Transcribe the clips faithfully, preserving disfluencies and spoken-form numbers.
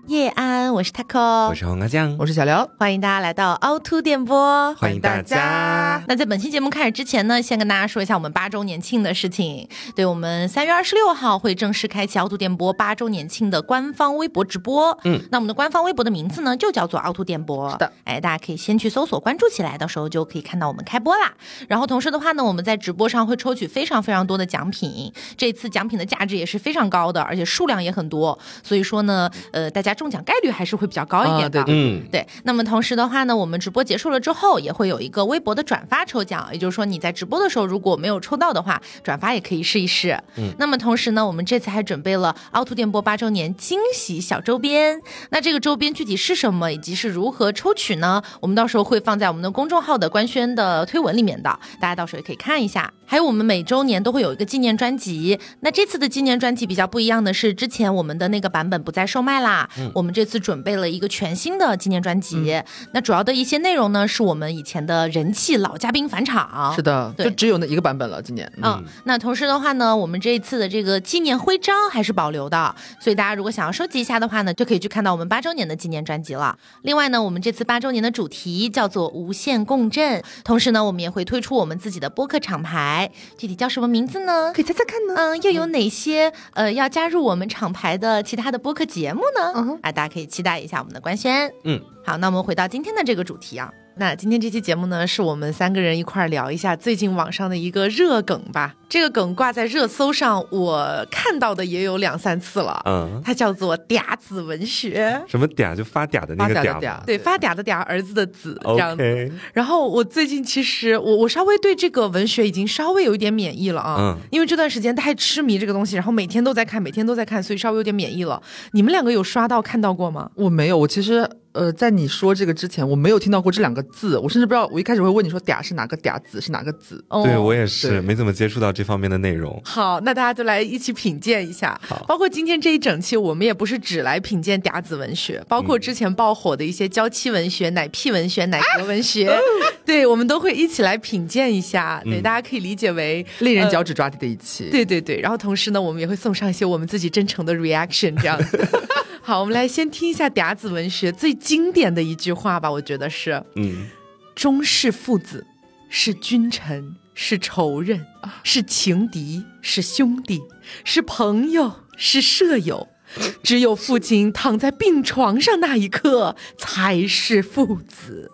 叶安，我是 Taco， 我是黄瓜酱， 我是小刘， 欢迎大家来到凹凸电波， 欢迎大家。 那在本期节目开始之前呢，先跟大家说一下我们八周年庆的事情。对，我们三月二十六号会正式开启凹凸电波八周年庆的官方微博直播。嗯，那我们的官方微博的名字呢，就叫做凹凸电波。 是的， 哎，大家可以先去搜索关注起来，到时候就可以看到我们开播啦。然后同时的话呢，我们在直播上会抽取非常非常多的奖品，这次奖品的价值也是非常高的，而且数量也很多，所以说呢，呃，大家中奖概率还是会比较高一点的。 啊、对, 对, 嗯、 对。那么同时的话呢，我们直播结束了之后，也会有一个微博的转发抽奖，也就是说你在直播的时候如果没有抽到的话，转发也可以试一试。嗯。那么同时呢，我们这次还准备了凹凸电波八周年惊喜小周边。那这个周边具体是什么，以及是如何抽取呢？我们到时候会放在我们的公众号的官宣的推文里面的，大家到时候也可以看一下。还有我们每周年都会有一个纪念专辑，那这次的纪念专辑比较不一样的是，之前我们的那个版本不再售卖啦、嗯、我们这次准备了一个全新的纪念专辑、嗯、那主要的一些内容呢，是我们以前的人气老嘉宾返场。 是的，就只有那一个版本了今年。 嗯, 嗯，那同时的话呢，我们这一次的这个纪念徽章还是保留的，所以大家如果想要收集一下的话呢，就可以去看到我们八周年的纪念专辑了。另外呢，我们这次八周年的主题叫做无限共振，同时呢，我们也会推出我们自己的播客厂牌，具体叫什么名字呢？ 可以猜猜看呢。 嗯，又有哪些呃要加入我们厂牌的其他的播客节目呢？嗯，啊，大家可以期待一下我们的官宣。 嗯， 好，那我们回到今天的这个主题啊。那今天这期节目呢，是我们三个人一块聊一下最近网上的一个热梗吧。这个梗挂在热搜上，我看到的也有两三次了。嗯，它叫做嗲子文学。 什么嗲？就发嗲的那个嗲。 嗲对，发嗲的嗲，儿子的子，这样子。Okay. 然后我最近其实我我稍微对这个文学已经稍微有一点免疫了啊，嗯，因为这段时间太痴迷这个东西，然后每天都在看，每天都在看，所以稍微有点免疫了。你们两个有刷到看到过吗？ 我没有，我其实。呃，在你说这个之前，我没有听到过这两个字，我甚至不知道。我一开始会问你说“嗲”是哪个嗲，子是哪个子。 哦、对我也是没怎么接触到这方面的内容。 好，那大家就来一起品鉴一下。好，包括今天这一整期，我们也不是只来品鉴嗲子文学，包括之前爆火的一些娇妻文学、奶屁文学、奶格文学，啊、对我们都会一起来品鉴一下。对，嗯、大家可以理解为令人脚趾抓地的一期。 呃、对对对，然后同时呢，我们也会送上一些我们自己真诚的 reaction 这样子。好，我们来先听一下嗲子文学最经典的一句话吧，我觉得是，嗯，终是父子，是君臣，是仇人，是情敌，是兄弟，是朋友，是舍友，只有父亲躺在病床上那一刻，才是父子。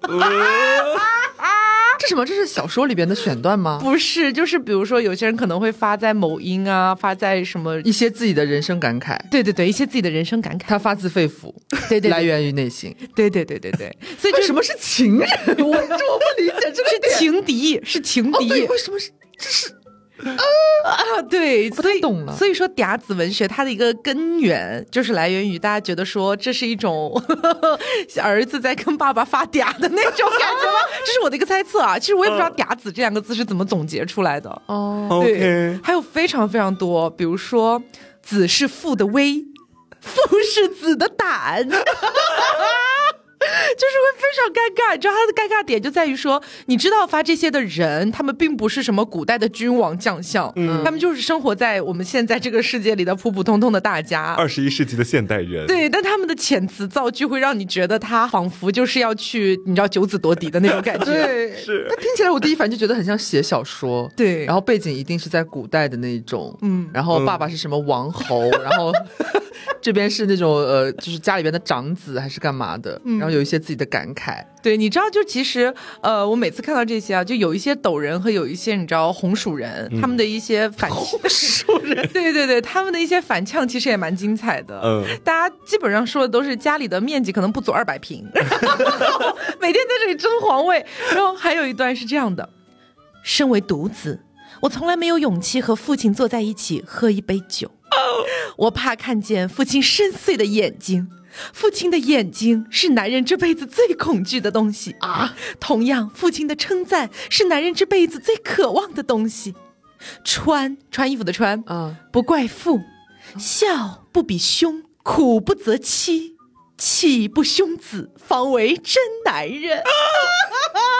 这什么？这是小说里边的选段吗？ 不是，就是比如说有些人可能会发在某音啊，发在什么一些自己的人生感慨。 对对对，一些自己的人生感慨， 他发自肺腑， 对 对, 对， 来源于内心。 对对对对对，所以为什么是情人？我我不理解，这是情敌，是情敌。 哦、对，为什么是这是？ 啊，对， 不太懂了。 所以说嗲子文学它的一个根源就是来源于大家觉得说这是一种呵呵儿子在跟爸爸发嗲的那种感觉吗？这是我的一个猜测啊，其实我也不知道嗲子这两个字是怎么总结出来的。 哦， 对， okay. 还有非常非常多，比如说子是父的威，父是子的胆。就是会非常尴尬，你知道他的尴尬点就在于说，你知道发这些的人，他们并不是什么古代的君王将相，嗯，他们就是生活在我们现在这个世界里的普普通通的大家， 二十一世纪的现代人。 对，但他们的遣词造句会让你觉得他仿佛就是要去，你知道九子夺嫡的那种感觉。 对， 是。 但听起来我第一反应就觉得很像写小说， 对， 然后背景一定是在古代的那种，嗯，然后爸爸是什么王侯，嗯、然后这边是那种呃，就是家里边的长子还是干嘛的，嗯、然后有一些自己的感慨。 对，你知道就其实呃，我每次看到这些啊，就有一些斗人和有一些你知道红薯人，嗯、他们的一些反红薯人， 对对对，他们的一些反呛其实也蛮精彩的。嗯，大家基本上说的都是家里的面积可能不足二百平，每天在这里争皇位。然后还有一段是这样的：身为独子，我从来没有勇气和父亲坐在一起喝一杯酒，我怕看见父亲深邃的眼睛。父亲的眼睛是男人这辈子最恐惧的东西啊！同样，父亲的称赞是男人这辈子最渴望的东西。穿穿衣服的穿，啊，不怪父；孝不比兄，苦不择妻，气不凶子，方为真男人。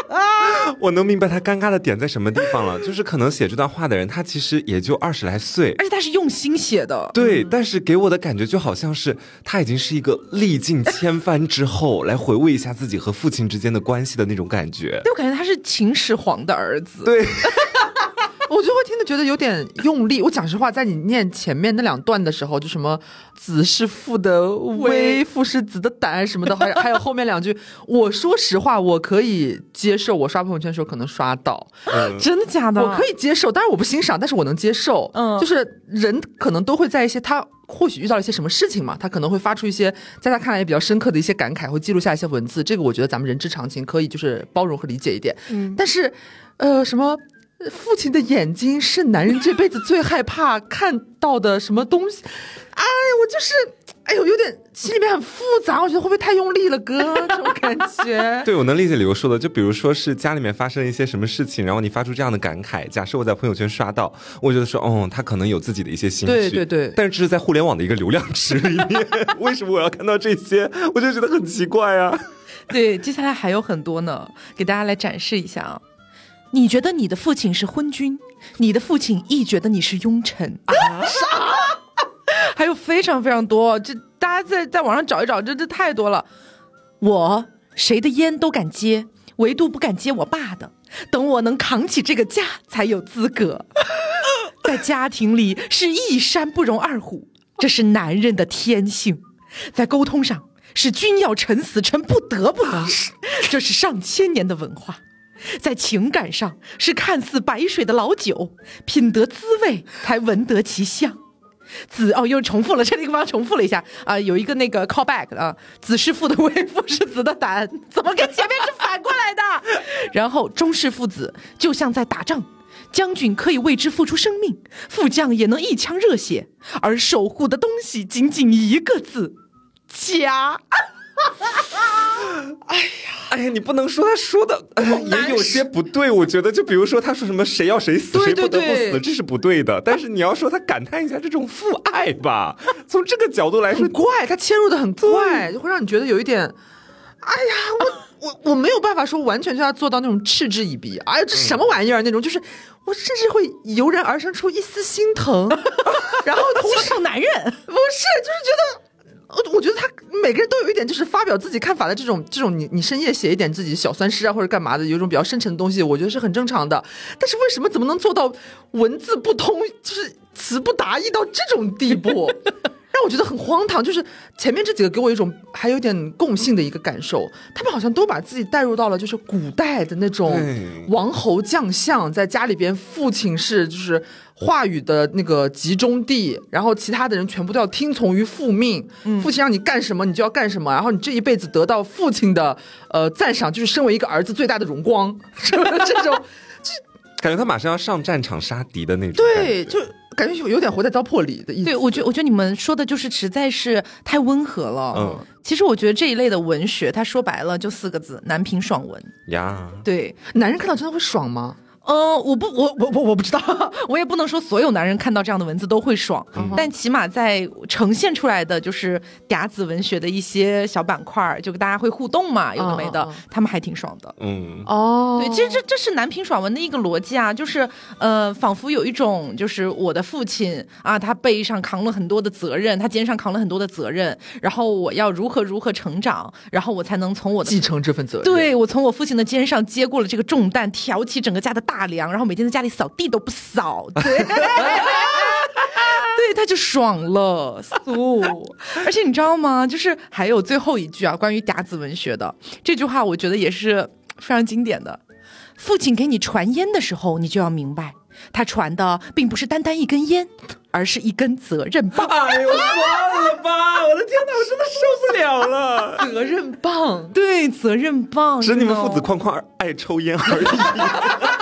我能明白他尴尬的点在什么地方了，就是可能写这段话的人他其实也就二十来岁， 而且他是用心写的。 对、嗯、但是给我的感觉就好像是他已经是一个历尽千帆之后来回味一下自己和父亲之间的关系的那种感觉。 对，我感觉他是秦始皇的儿子。 对我就会听着觉得有点用力。我讲实话，在你念前面那两段的时候，就什么子是父的威，父是子的胆什么的，还有还有后面两句，我说实话，我可以接受。我刷朋友圈的时候可能刷到， 嗯、真的假的？ 我可以接受，当然我不欣赏，但是我能接受。嗯，就是人可能都会在一些他或许遇到了一些什么事情嘛，他可能会发出一些在他看来也比较深刻的一些感慨，会记录下一些文字。这个我觉得咱们人之常情，可以就是包容和理解一点。嗯，但是呃什么。父亲的眼睛是男人这辈子最害怕看到的什么东西。哎，我就是哎呦有点心里面很复杂，我觉得会不会太用力了哥这种感觉。 对，我能理解李由说的，就比如说是家里面发生一些什么事情，然后你发出这样的感慨，假设我在朋友圈刷到，我觉得说哦他可能有自己的一些心绪， 对对对， 但是这是在互联网的一个流量池里面为什么我要看到这些，我就觉得很奇怪啊。 对，接下来还有很多呢，给大家来展示一下啊。你觉得你的父亲是昏君，你的父亲亦觉得你是庸臣啊？还有非常非常多，这大家在在网上找一找，这这太多了。我谁的烟都敢接，唯独不敢接我爸的，等我能扛起这个家才有资格。在家庭里是一山不容二虎，这是男人的天性。在沟通上是君要臣死，臣不得不死，这是上千年的文化。在情感上是看似白水的老酒，品得滋味才闻得其香。子哦又重复了，这里地方重复了一下啊、呃，有一个那个 callback 啊，子是父的威，父是子的胆，怎么跟前面是反过来的？然后中式父子就像在打仗，将军可以为之付出生命，副将也能一腔热血，而守护的东西仅仅一个字：家。 哎呀，哎呀，你不能说他说的、呃、也有些不对，我觉得，就比如说他说什么谁要谁死， 对对对谁不得不死，这是不对的。但是你要说他感叹一下这种父爱吧，从这个角度来说， 很怪，他切入的很怪，就会让你觉得有一点，哎呀，我我我没有办法说完全就要做到那种嗤之以鼻，哎呀，这什么玩意儿那种，就是我甚至会油然而生出一丝心疼，然后同时像男人，不是， 就是觉得。我觉得他每个人都有一点就是发表自己看法的这种这种你你深夜写一点自己小酸诗啊或者干嘛的，有一种比较深沉的东西，我觉得是很正常的。但是为什么怎么能做到文字不通，就是词不达意到这种地步？让我觉得很荒唐。就是前面这几个给我一种还有点共性的一个感受，他们好像都把自己带入到了就是古代的那种王侯将相，在家里边父亲是就是话语的那个集中地，然后其他的人全部都要听从于父命、嗯、父亲让你干什么你就要干什么，然后你这一辈子得到父亲的呃赞赏，就是身为一个儿子最大的荣光，是不是这种感觉他马上要上战场杀敌的那种， 对，就感觉有点活在糟粕里的意思。 对，我觉得我觉得你们说的就是实在是太温和了。嗯，其实我觉得这一类的文学，它说白了就四个字：男频爽文呀。 对， 男人看到真的会爽吗？ 呃，我不，我我我我不知道，我也不能说所有男人看到这样的文字都会爽，嗯、但起码在呈现出来的就是嗲子文学的一些小板块，就大家会互动嘛，有的没的，哦、他们还挺爽的。 嗯， 哦，对，其实这这是男频爽文的一个逻辑啊，就是呃，仿佛有一种就是我的父亲啊，他背上扛了很多的责任，他肩上扛了很多的责任，然后我要如何如何成长，然后我才能从我的继承这份责任。 对，我从我父亲的肩上接过了这个重担，挑起整个家的大梁，然后每天在家里扫地都不扫，对，对，他就爽了，苏。而且你知道吗？就是还有最后一句啊，关于嗲子文学的这句话，我觉得也是非常经典的。父亲给你传烟的时候，你就要明白，他传的并不是单单一根烟，而是一根责任棒。 哎呦，算了吧！我的天哪，我真的受不了了。 责任棒， 对，责任棒， 只是你们父子框框爱抽烟而已。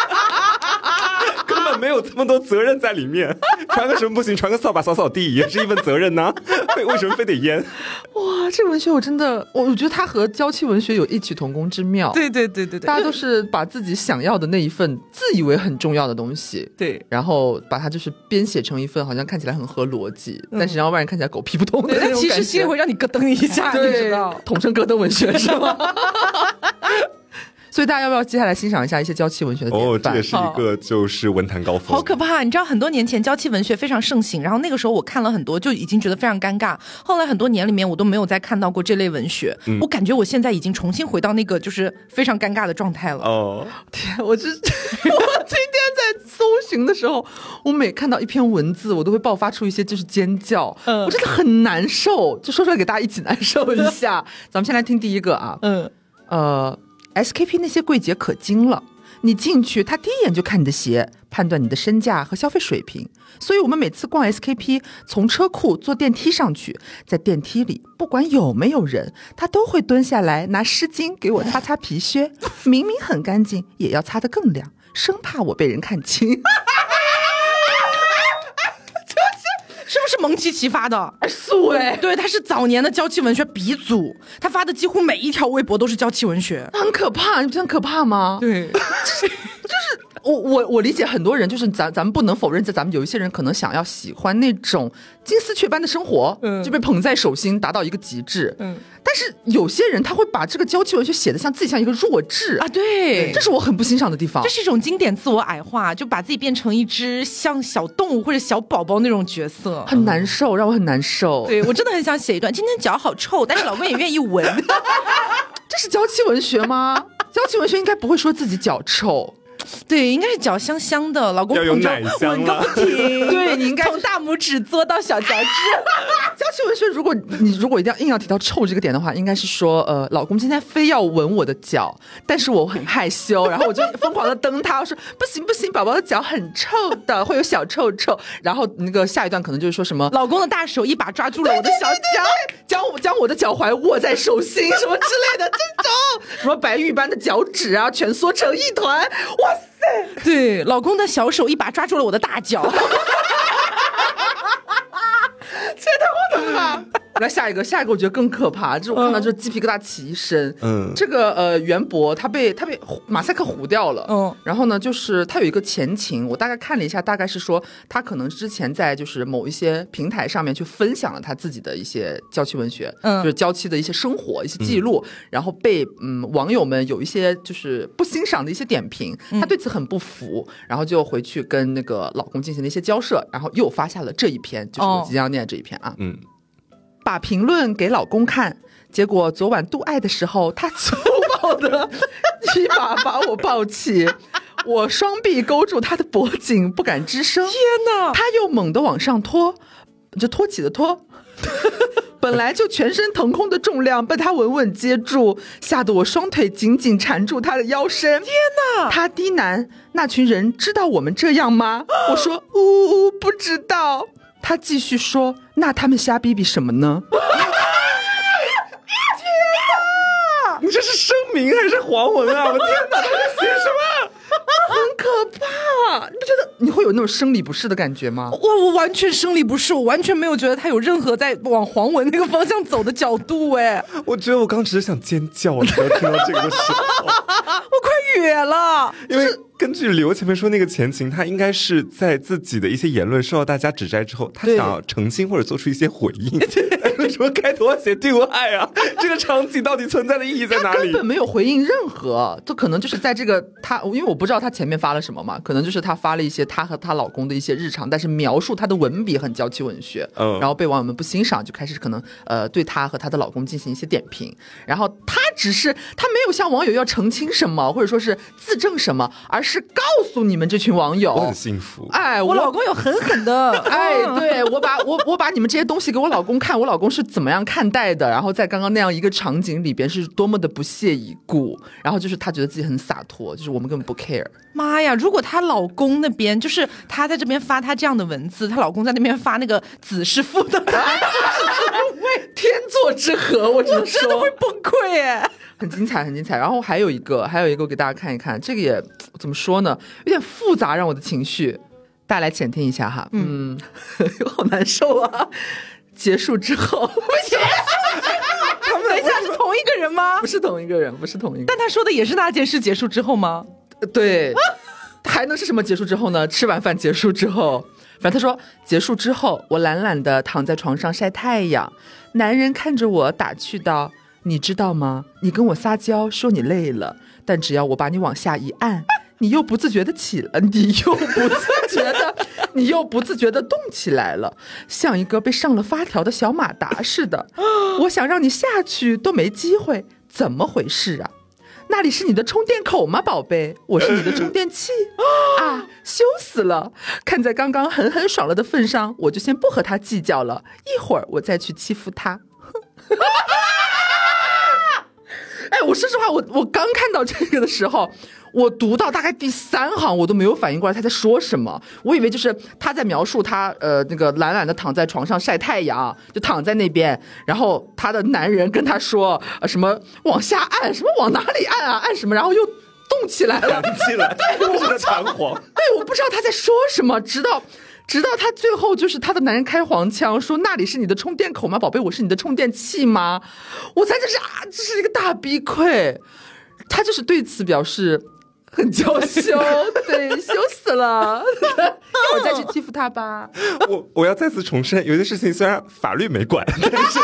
根本没有这么多责任在里面，传个什么不行，传个扫把扫扫地也是一份责任呢、啊。为什么非得烟？ 哇，这文学我真的，我觉得它和娇妻文学有异曲同工之妙。 对对对对对， 大家都是把自己想要的那一份自以为很重要的东西， 对， 然后把它就是编写成一份好像看起来很合逻辑，嗯、但是让外人看起来狗屁不通的那种感觉。 其实心里会让你咯噔一下，你知道， 统称咯噔文学是吗？ 所以大家要不要接下来欣赏一下一些娇妻文学的典范？ 哦，这也是一个就是文坛高峰， 好可怕！你知道很多年前娇妻文学非常盛行，然后那个时候我看了很多，就已经觉得非常尴尬。后来很多年里面我都没有再看到过这类文学，嗯、我感觉我现在已经重新回到那个就是非常尴尬的状态了。 哦，天，我这我今天在搜寻的时候，我每看到一篇文字，我都会爆发出一些就是尖叫，嗯，我真的很难受，就说出来给大家一起难受一下。咱们先来听第一个啊，嗯，呃。S K P 那些柜姐可精了，你进去他第一眼就看你的鞋，判断你的身价和消费水平。所以我们每次逛 S K P， 从车库坐电梯上去，在电梯里不管有没有人，他都会蹲下来拿湿巾给我擦擦皮靴，明明很干净也要擦得更亮，生怕我被人看清。 是不是蒙奇奇发的？ 素哎， 对，他是早年的娇妻文学鼻祖，他发的几乎每一条微博都是娇妻文学， 很可怕，你不觉得很可怕吗？ 对， 就是就是我我我理解很多人，就是咱咱们不能否认，在咱们有一些人可能想要喜欢那种金丝雀般的生活，嗯，就被捧在手心，达到一个极致，嗯。但是有些人他会把这个娇妻文学写得像自己像一个弱智啊，对， 这是我很不欣赏的地方。 这是一种经典自我矮化，就把自己变成一只像小动物或者小宝宝那种角色， 很难受，让我很难受。 对，我真的很想写一段，今天脚好臭，但是老公也愿意闻。 这是娇妻文学吗？娇妻文学应该不会说自己脚臭。 对，应该是脚香香的，老公要有奶香闻个不停。 对，你应该从大拇指嘬到小脚趾。 娇妻文学，如果你如果一定要硬要提到臭这个点的话，应该是说，呃，老公今天非要闻我的脚，但是我很害羞，然后我就疯狂的蹬他，我说不行不行，宝宝的脚很臭的，会有小臭臭。然后那个下一段可能就是说什么， 老公的大手一把抓住了我的小脚， 将我将我的脚踝握在手心，什么之类的，这种什么白玉般的脚趾啊，全缩成一团，哇塞！ 对，老公的小手一把抓住了我的大脚。 这也太荒唐了吧！来下一个，下一个我觉得更可怕，就是我看到这鸡皮疙瘩起一身。嗯，这个呃袁博他被他被马赛克糊掉了。嗯，然后呢，就是他有一个前情，我大概看了一下，大概是说他可能之前在就是某一些平台上面去分享了他自己的一些娇妻文学，嗯，就是娇妻的一些生活一些记录，嗯、然后被嗯网友们有一些就是不欣赏的一些点评，他对此很不服，然后就回去跟那个老公进行了一些交涉，然后又发下了这一篇，就是我即将要念的这一篇啊。嗯。把评论给老公看，结果昨晚度爱的时候，他粗暴的一把把我抱起，我双臂勾住他的脖颈，不敢吱声。 天哪！ 他又猛地往上拖，就托起的托。本来就全身腾空的重量被他稳稳接住，吓得我双腿紧紧缠住他的腰身。 天哪！ 他低喃：“那群人知道我们这样吗？”我说：“呜呜，不知道。”他继续说：“那他们瞎逼逼什么呢？”天哪！你这是声明还是黄文啊？我天哪，他在写什么？ 很可怕！你不觉得你会有那种生理不适的感觉吗？ 我我完全生理不适，我完全没有觉得他有任何在往黄文那个方向走的角度。哎， 我觉得我刚只是想尖叫，我才听到这个的时候，我快哕了， 因为。根据刘前面说那个前情，他应该是在自己的一些言论受到大家指摘之后，他想要澄清或者做出一些回应。为什么开头要写对我爱啊？这个场景到底存在的意义在哪里？ 他根本没有回应任何，就可能就是在这个他，因为我不知道他前面发了什么嘛，可能就是他发了一些他和他老公的一些日常，但是描述他的文笔很娇妻文学，嗯，然后被网友们不欣赏，就开始可能呃对他和他的老公进行一些点评，然后他只是他没有向网友要澄清什么，或者说是自证什么，而是告诉你们这群网友， 我很幸福。 哎， 我老公有狠狠的， 哎，对我把我我把你们这些东西给我老公看，我老公是怎么样看待的，然后在刚刚那样一个场景里边是多么的不屑一顾，然后就是他觉得自己很洒脱，就是我们根本不 care。 妈呀，如果她老公那边就是她在这边发她这样的文字，她老公在那边发那个子是父的天作之合，我只能说真的会崩溃耶。 很精彩很精彩。然后还有一个还有一个我给大家看一看，这个也怎么说呢，有点复杂，让我的情绪大家来浅听一下哈。嗯，好难受啊。结束之后他们等一下是同一个人吗？ 不是同一个人，不是同一个人。 但他说的也是那件事结束之后吗？ 对。还能是什么结束之后呢？吃完饭结束之后，反正他说结束之后我懒懒的躺在床上晒太阳，男人看着我打趣道， 你知道吗？你跟我撒娇说你累了，但只要我把你往下一按，你又不自觉的起了，你又不自觉的，你又不自觉的动起来了，像一个被上了发条的小马达似的。我想让你下去都没机会，怎么回事啊？那里是你的充电口吗，宝贝？我是你的充电器啊！羞死了！看在刚刚狠狠爽了的份上，我就先不和他计较了，一会儿我再去欺负他。哎，我说实话，我我刚看到这个的时候，我读到大概第三行，我都没有反应过来他在说什么。我以为就是他在描述他呃那个懒懒的躺在床上晒太阳，就躺在那边，然后他的男人跟他说、呃、什么往下按，什么往哪里按啊，按什么，然后又动起来了， 弹起来， 对，我不知道弹簧， 对，我不知道他在说什么，直到。直到他最后就是他的男人开黄腔说那里是你的充电口吗，宝贝？我是你的充电器吗？我猜这是啊，这是一个大逼溃。他就是对此表示很娇羞，对，羞死了。我再去欺负他吧。 我我要再次重申，有些事情虽然法律没管，但是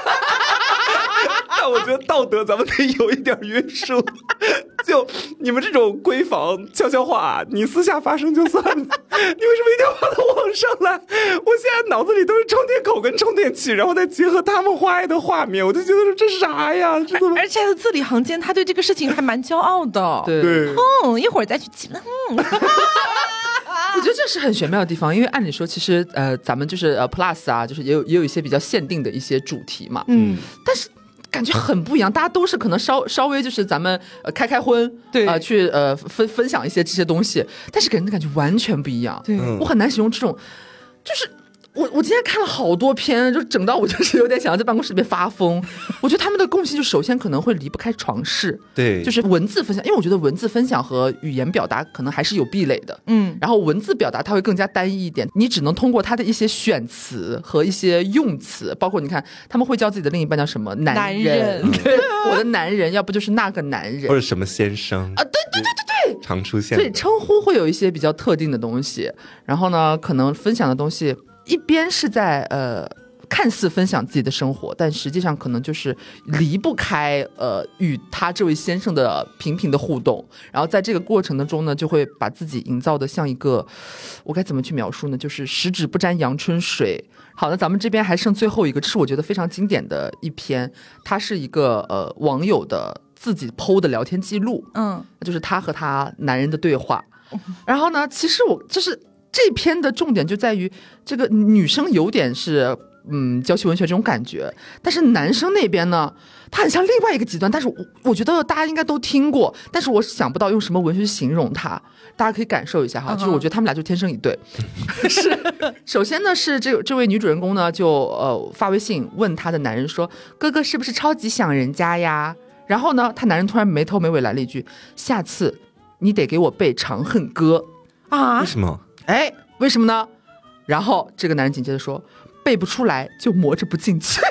但我觉得道德咱们得有一点约束。就你们这种闺房悄悄话，你私下发生就算了，你为什么一定要把它往上来？我现在脑子里都是充电口跟充电器，然后再结合他们画爱的画面，我就觉得说这啥呀？这怎么？ 而且他字里行间，他对这个事情还蛮骄傲的。 对， 嗯，一会儿再去起。嗯。 我觉得这是很玄妙的地方，因为按理说，其实呃，咱们就是呃 Plus 啊，就是也有也有一些比较限定的一些主题嘛，嗯，但是。感觉很不一样，大家都是可能稍稍微就是咱们呃开开荤，对啊、呃，去呃分分享一些这些东西，但是给人的感觉完全不一样。对，我很难形容这种，就是我我今天看了好多篇，就整到我就是有点想要在办公室里面发疯。我觉得他们的共性就首先可能会离不开床事，对，就是文字分享，因为我觉得文字分享和语言表达可能还是有壁垒的，嗯，然后文字表达它会更加单一一点，你只能通过它的一些选词和一些用词，包括你看他们会叫自己的另一半叫什么男人，男人对，我的男人，要不就是那个男人， 或者什么先生啊，对对对对对， 常出现， 所以称呼会有一些比较特定的东西，然后呢，可能分享的东西。一边是在呃看似分享自己的生活，但实际上可能就是离不开呃与他这位先生的频频的互动，然后在这个过程当中呢，就会把自己营造的像一个，我该怎么去描述呢？就是十指不沾阳春水。好，那咱们这边还剩最后一个，这是我觉得非常经典的一篇，它是一个呃网友的自己 P O 的聊天记录，嗯，就是他和他男人的对话。然后呢，其实我就是。这篇的重点就在于这个女生有点是嗯娇气文学这种感觉，但是男生那边呢，他很像另外一个极端，但是我我觉得大家应该都听过，但是我想不到用什么文学去形容它，大家可以感受一下哈， uh-huh. 就是我觉得他们俩就天生一对。是，首先呢是这这位女主人公呢就呃发微信问她的男人说：“哥哥是不是超级想人家呀？”然后呢，她男人突然没头没尾来了一句：“下次你得给我背《长恨歌》 啊？” 为什么？ 哎，为什么呢？然后这个男人紧接着说：“背不出来就磨着不进去。”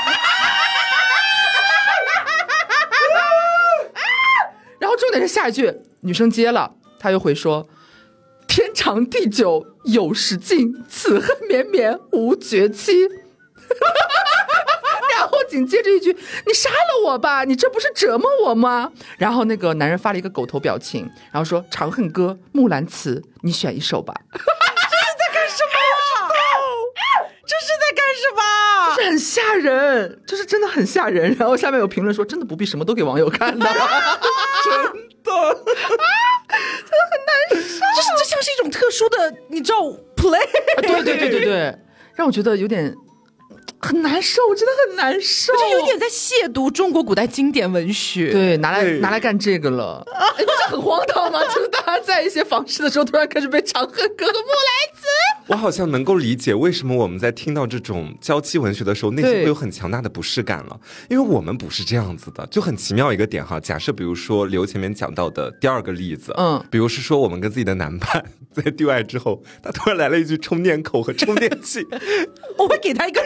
然后重点是下一句，女生接了，她又会说：“天长地久有时尽，此恨绵绵无绝期。”然后紧接着一句：“你杀了我吧，你这不是折磨我吗？”然后那个男人发了一个狗头表情，然后说：“长恨歌、木兰辞，你选一首吧。” 这是在干什么？这是在干什么？ 就是很吓人，就是真的很吓人。然后下面有评论说：“真的不必什么都给网友看的。”真的，真的很难受。 就是这像是一种特殊的，你知道 play？ 对对对对对，让我觉得有点。很难受，真的很难受， 这有点在亵渎中国古代经典文学。 对，拿来拿来干这个了，哎，不是很荒唐吗？就是大家在一些房事的时候，突然开始背《长恨歌》和《木兰辞》。 我好像能够理解为什么我们在听到这种娇妻文学的时候，内心会有很强大的不适感了，因为我们不是这样子的，就很奇妙一个点哈。假设比如说刘前面讲到的第二个例子，嗯，比如是说我们跟自己的男伴在对外之后，他突然来了一句充电口和充电器， 我会给他一个巴掌。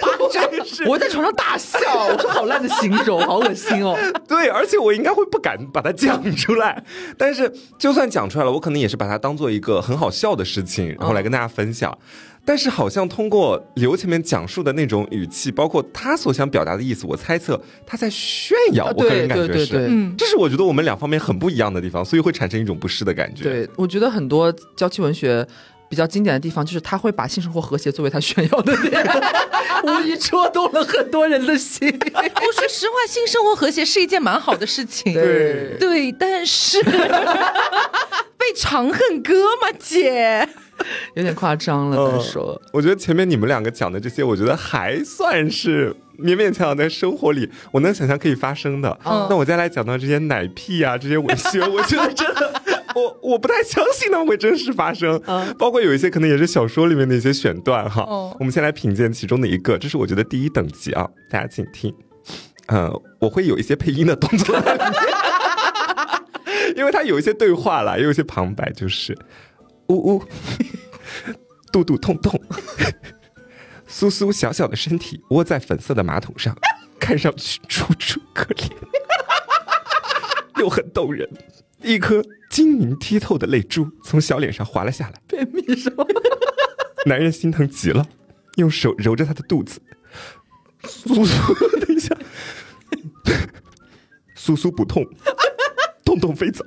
我在床上大笑，我说好烂的形容，好恶心哦。 对，而且我应该会不敢把它讲出来，但是就算讲出来了，我可能也是把它当做一个很好笑的事情，然后来跟大家分享。嗯，但是好像通过刘前面讲述的那种语气，包括他所想表达的意思，我猜测他在炫耀。我个人感觉是， 对对对对， 嗯，这是我觉得我们两方面很不一样的地方，所以会产生一种不适的感觉。 对，我觉得很多娇妻文学比较经典的地方，就是他会把性生活和谐作为他炫耀的点，无疑戳动了很多人的心。 我说实话，性生活和谐是一件蛮好的事情。 对对，但是被长恨歌嘛，姐。 有点夸张了，再说、 嗯。我觉得前面你们两个讲的这些，我觉得还算是勉勉强强在生活里我能想象可以发生的。嗯，那我再来讲到这些奶屁啊，这些文学，我觉得真的，我我不太相信他们会真实发生。嗯，包括有一些可能也是小说里面的一些选段哈。嗯，我们先来品鉴其中的一个，这是我觉得第一等级啊，大家请听。呃，我会有一些配音的动作在里面，因为它有一些对话啦，也有一些旁白，就是呜呜。肚肚痛痛，苏苏小小的身体窝在粉色的马桶上，看上去楚楚可怜，又很动人。一颗晶莹剔透的泪珠从小脸上滑了下来， 便秘是吗？ 男人心疼极了，用手揉着她的肚子。苏苏，等一下，苏苏不痛，痛痛飞走。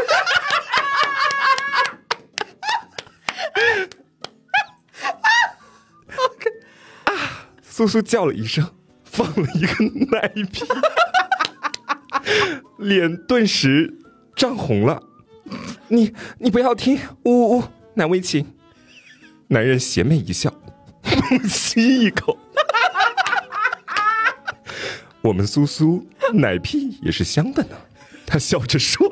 苏苏叫了一声，放了一个奶屁，脸顿时涨红了。你你不要听，呜呜呜，难为情。男人邪魅一笑，猛吸一口。我们苏苏奶屁也是香的呢，他笑着说。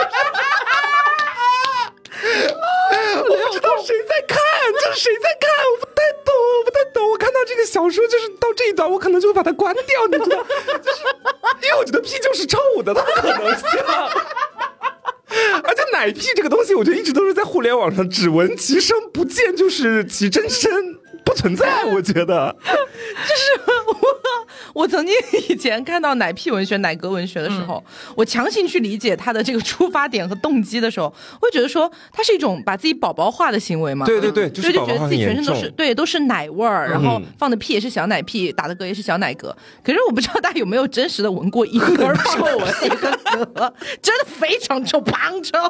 谁在看？这是谁在看？我不太懂，我不太懂。我看到这个小说，就是到这一段，我可能就会把它关掉，你知道？就是因为我觉得屁就是臭的，它不可能像。而且奶屁这个东西，我觉得一直都是在互联网上只闻其声不见，就是其真身不存在。我觉得， 就是我，我曾经以前看到奶屁文学、奶格文学的时候，嗯、我强行去理解它的这个出发点和动机的时候，我会觉得说它是一种把自己宝宝化的行为嘛。 对对对，就是就觉得自己全身都是对，都是奶味儿，然后放的屁也是小奶屁，打的嗝也是小奶嗝。可是我不知道大家有没有真实的闻过婴儿放的一个嗝，真的非常臭，胖臭。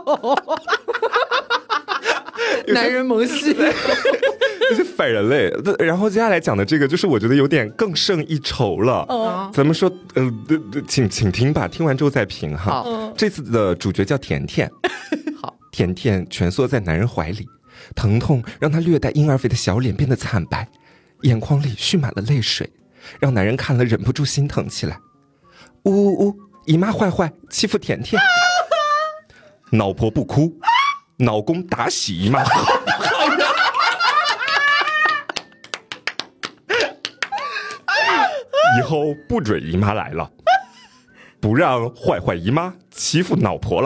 男人萌系， 这是反人类。然后接下来讲的这个，就是我觉得有点更胜一筹了。哦，咱们说，呃，请请听吧，听完之后再评哈。好，这次的主角叫甜甜。 好， 甜甜蜷缩在男人怀里，疼痛让她略带婴儿肥的小脸变得惨白，眼眶里蓄满了泪水，让男人看了忍不住心疼起来。呜呜呜，姨妈坏坏，欺负甜甜。老婆不哭，老公打洗姨妈。以后不准姨妈来了，不让坏坏姨妈欺负老婆了。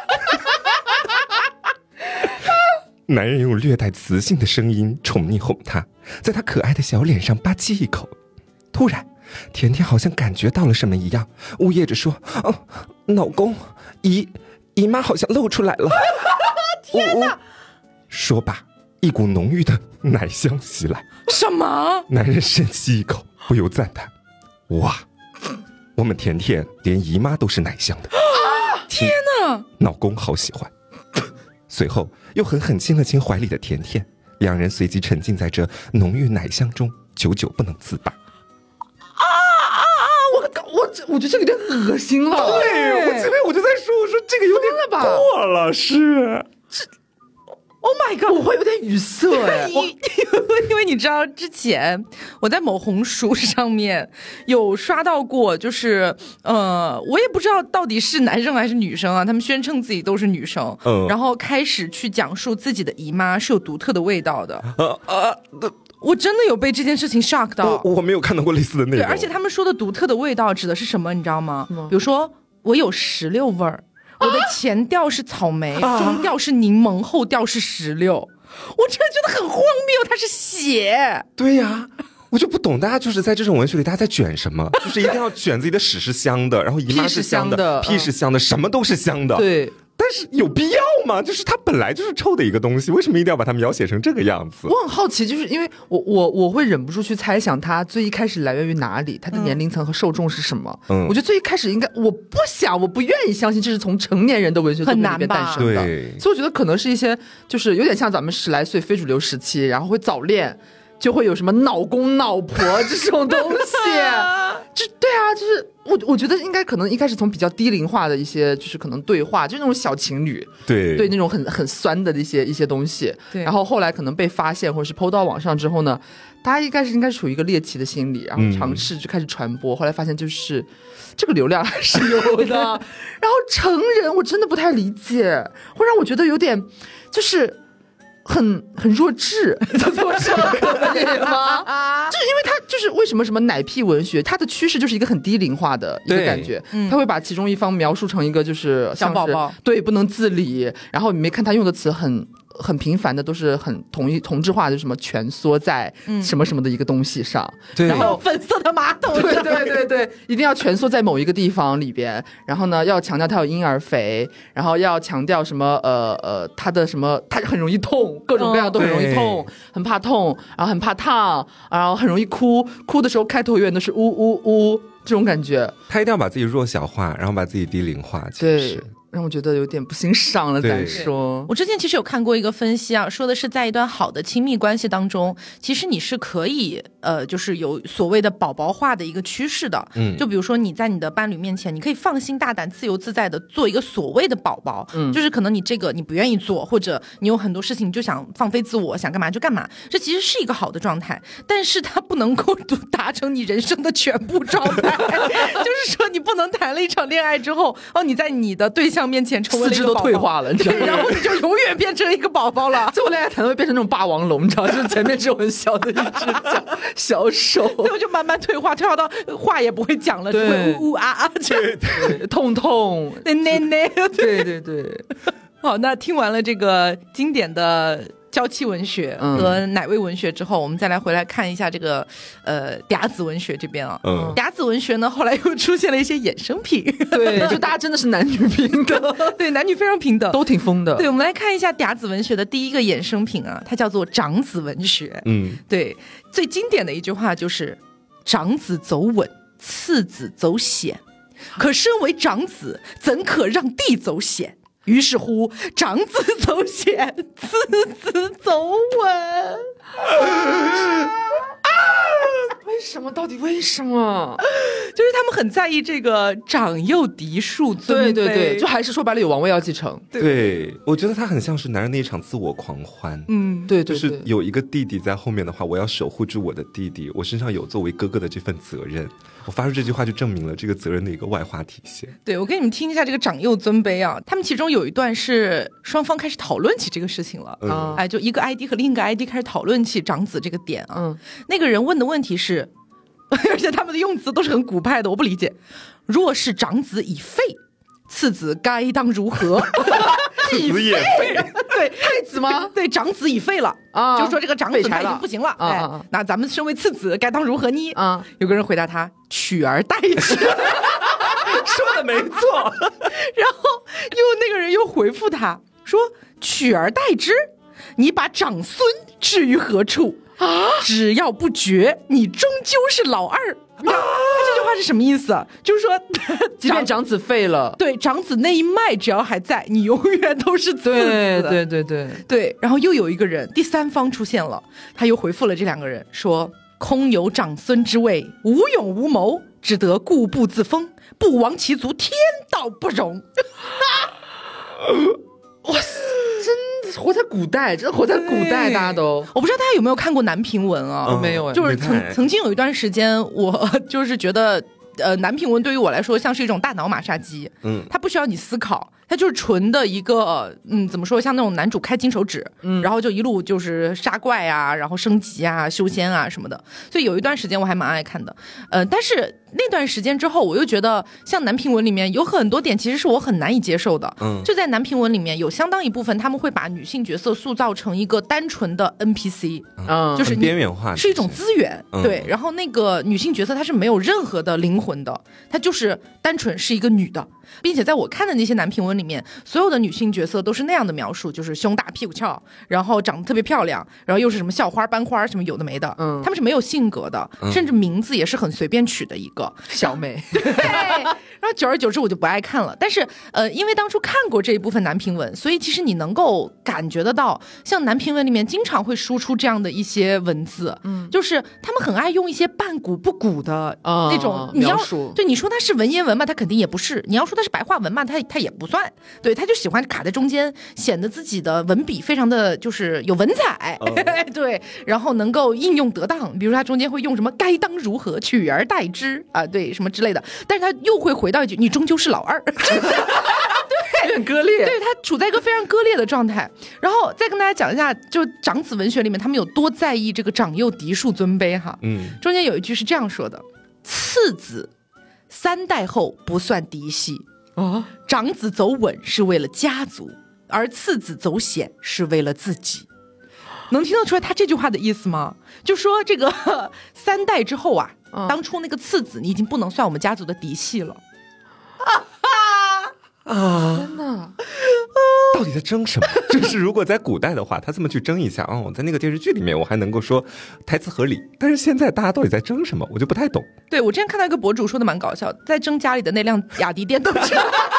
男人用略带磁性的声音宠溺哄她，在她可爱的小脸上吧唧一口。突然甜甜好像感觉到了什么一样，呜咽着说：哦，老公，姨姨妈好像露出来了。 天哪！ 说罢，一股浓郁的奶香袭来。 什么？ 男人深吸一口，不由赞叹：哇，我们甜甜连姨妈都是奶香的。 啊！天哪！ 老公好喜欢。随后又狠狠亲了亲怀里的甜甜，两人随即沉浸在这浓郁奶香中，久久不能自拔。 啊啊啊！我我我觉得这个有点恶心了。 对，我前面我就在说，我说这个有点了吧， 过了，是。 Oh my god！ 我会有点语塞哎， 因因为你知道之前我在某红书上面有刷到过，就是呃，我也不知道到底是男生还是女生啊，他们宣称自己都是女生，嗯，然后开始去讲述自己的姨妈是有独特的味道的。呃呃，我真的有被这件事情 shock 到。 我我没有看到过类似的内容。 对，而且他们说的独特的味道指的是什么，你知道吗？嗯、比如说我有石榴味儿。我的前调是草莓，啊、中调是柠檬，后调是石榴。我真的觉得很荒谬，它是血。 对呀， 我就不懂，大家就是在这种文学里，大家在卷什么？就是一定要卷自己的屎是香的，然后姨妈是香的，屁是香的，什么都是香的。 对。 但是有必要吗？就是它本来就是臭的一个东西，为什么一定要把它描写成这个样子？ 我很好奇，就是因为我我我会忍不住去猜想它最一开始来源于哪里，它的年龄层和受众是什么。嗯，我觉得最一开始应该，我不想，我不愿意相信这是从成年人的文学作品里面诞生的。 对， 所以我觉得可能是一些就是有点像咱们十来岁非主流时期，然后会早恋。就会有什么脑公脑婆这种东西，就对啊，就是我我觉得应该可能一开始从比较低龄化的一些，就是可能对话，就那种小情侣， 对对那种很很酸的一些一些东西， 对， 然后后来可能被发现或者是 P O 到网上之后呢，大家应该是应该处于一一个猎奇的心理，然后尝试就开始传播，嗯、后来发现就是这个流量还是有的，然后成人我真的不太理解，会让我觉得有点就是。很很弱智，这么说可以吗？就是因为他就是为什么什么奶屁文学，它的趋势就是一个很低龄化的一个感觉，嗯、他会把其中一方描述成一个就是小宝宝， 对，不能自理，然后你没看他用的词很。很频繁的都是很同一同质化的，就什么蜷缩在什么什么的一个东西上， 嗯、 然后粉色的马桶， 对对对对，一定要蜷缩在某一个地方里边，然后呢要强调它有婴儿肥，然后要强调什么呃呃它的什么它很容易痛，各种各样都很容易痛，嗯、很怕痛，然后很怕烫，然后很容易哭，哭的时候开头永远都是呜呜呜这种感觉， 他一定要把自己弱小化，然后把自己低龄化，其实对。让我觉得有点不欣赏了。再说， 我之前其实有看过一个分析啊，说的是在一段好的亲密关系当中，其实你是可以呃，就是有所谓的宝宝化的一个趋势的。嗯，就比如说你在你的伴侣面前，你可以放心大胆、自由自在的做一个所谓的宝宝。嗯，就是可能你这个你不愿意做，或者你有很多事情你就想放飞自我，想干嘛就干嘛，这其实是一个好的状态，但是它不能够达成你人生的全部状态。就是说，你不能谈了一场恋爱之后，哦，你在你的对象面前成为了一个宝宝， 四肢都退化了，你知道吗？ 然后你就永远变成一个宝宝了。 最后恋爱谈会变成那种霸王龙，你知道，就是前面只有很小的一只脚、小手， 最后就慢慢退化，退化到话也不会讲了，只会呜呜啊啊， 对对，痛痛， 对对对， 对对对。 好，那听完了这个经典的娇妻文学和奶味文学之后，嗯、我们再来回来看一下这个呃嗲子文学这边啊。嗯，嗲子文学呢，后来又出现了一些衍生品， 对，就大家真的是男女平等， 对，男女非常平等， 都挺疯的。 对，我们来看一下嗲子文学的第一个衍生品啊，它叫做长子文学。嗯，对，最经典的一句话就是“长子走稳，次子走险，可身为长子，怎可让弟走险？”于是乎，长子走险，次子走稳。啊！ 为什么？到底为什么？ 就是他们很在意这个长幼嫡庶尊卑。 对对对，就还是说白了，有王位要继承。 对，对我觉得他很像是男人的一场自我狂欢。 嗯，对对对， 就是有一个弟弟在后面的话，我要守护住我的弟弟，我身上有作为哥哥的这份责任。我发出这句话就证明了这个责任的一个外化体现。 对，我给你们听一下这个长幼尊卑啊，他们其中有一段是双方开始讨论起这个事情了。嗯，哎，就一个 I D 和另一个 I D 开始讨论起长子这个点啊。嗯，那个人问的问题是，而且他们的用词都是很古派的，我不理解。若是长子已废，次子该当如何？ 次子也废， 对，太子吗？对，长子已废了啊，就说这个长子他已经不行了。哎，啊、那咱们身为次子该当如何呢？啊，有个人回答他：取而代之。 说的没错。 然后又那个人又回复他说：取而代之，你把长孙置于何处啊？只要不绝，你终究是老二。啊，这句话是什么意思？就是说， 即便长子废了， 对，长子那一脉只要还在，你永远都是次子。 对对对对对。然后又有一个人，第三方出现了，他又回复了这两个人，说：空有长孙之位，无勇无谋，只得固步自封，不亡其族，天道不容。 哇塞！真活在古代，真的活在古代，大家都。 我不知道大家有没有看过南平文啊？ 嗯、没有， 就是曾曾经有一段时间，我就是觉得，呃，南平文对于我来说像是一种大脑马杀鸡。嗯，它不需要你思考，它就是纯的一个，嗯，怎么说，像那种男主开金手指，嗯，然后就一路就是杀怪啊，然后升级啊、修仙啊什么的。所以有一段时间我还蛮爱看的，呃，但是那段时间之后，我又觉得像男频文里面有很多点其实是我很难以接受的。嗯，就在男频文里面有相当一部分他们会把女性角色塑造成一个单纯的 N P C， 嗯，就是边缘化， 是一种资源。 嗯、 对，然后那个女性角色她是没有任何的灵魂的，她就是单纯是一个女的，并且在我看的那些男频文里面，所有的女性角色都是那样的描述，就是胸大屁股翘，然后长得特别漂亮，然后又是什么校花班花什么有的没的，嗯，他们是没有性格的，嗯、甚至名字也是很随便取的一个小美。 对，然后久而久之我就不爱看了。但是呃，因为当初看过这一部分男频文，所以其实你能够感觉得到，像男频文里面经常会输出这样的一些文字，嗯，就是他们很爱用一些半古不古的那种， 哦、 你要对你说它是文言文嘛，它肯定也不是；你要说它是白话文嘛，它它也不算。对，他就喜欢卡在中间，显得自己的文笔非常的就是有文采，哦、对，然后能够应用得当。比如说他中间会用什么该当如何取而代之啊，对，什么之类的。但是他又会回到一句你终究是老二。 有点割裂， 对，他处在一个非常割裂的状态。然后再跟大家讲一下，就长子文学里面他们有多在意这个长幼嫡庶尊卑哈。嗯，中间有一句是这样说的：次子三代后不算嫡系，哦，长子走稳是为了家族，而次子走险是为了自己。能听得出来他这句话的意思吗？就说这个三代之后啊，嗯、当初那个次子你已经不能算我们家族的嫡系了。 啊！ 天哪， 到底在争什么？就是如果在古代的话，他这么去争一下啊、哦，我在那个电视剧里面我还能够说台词合理，但是现在大家到底在争什么，我就不太懂。 对，我之前看到一个博主说的蛮搞笑，在争家里的那辆雅迪电动车。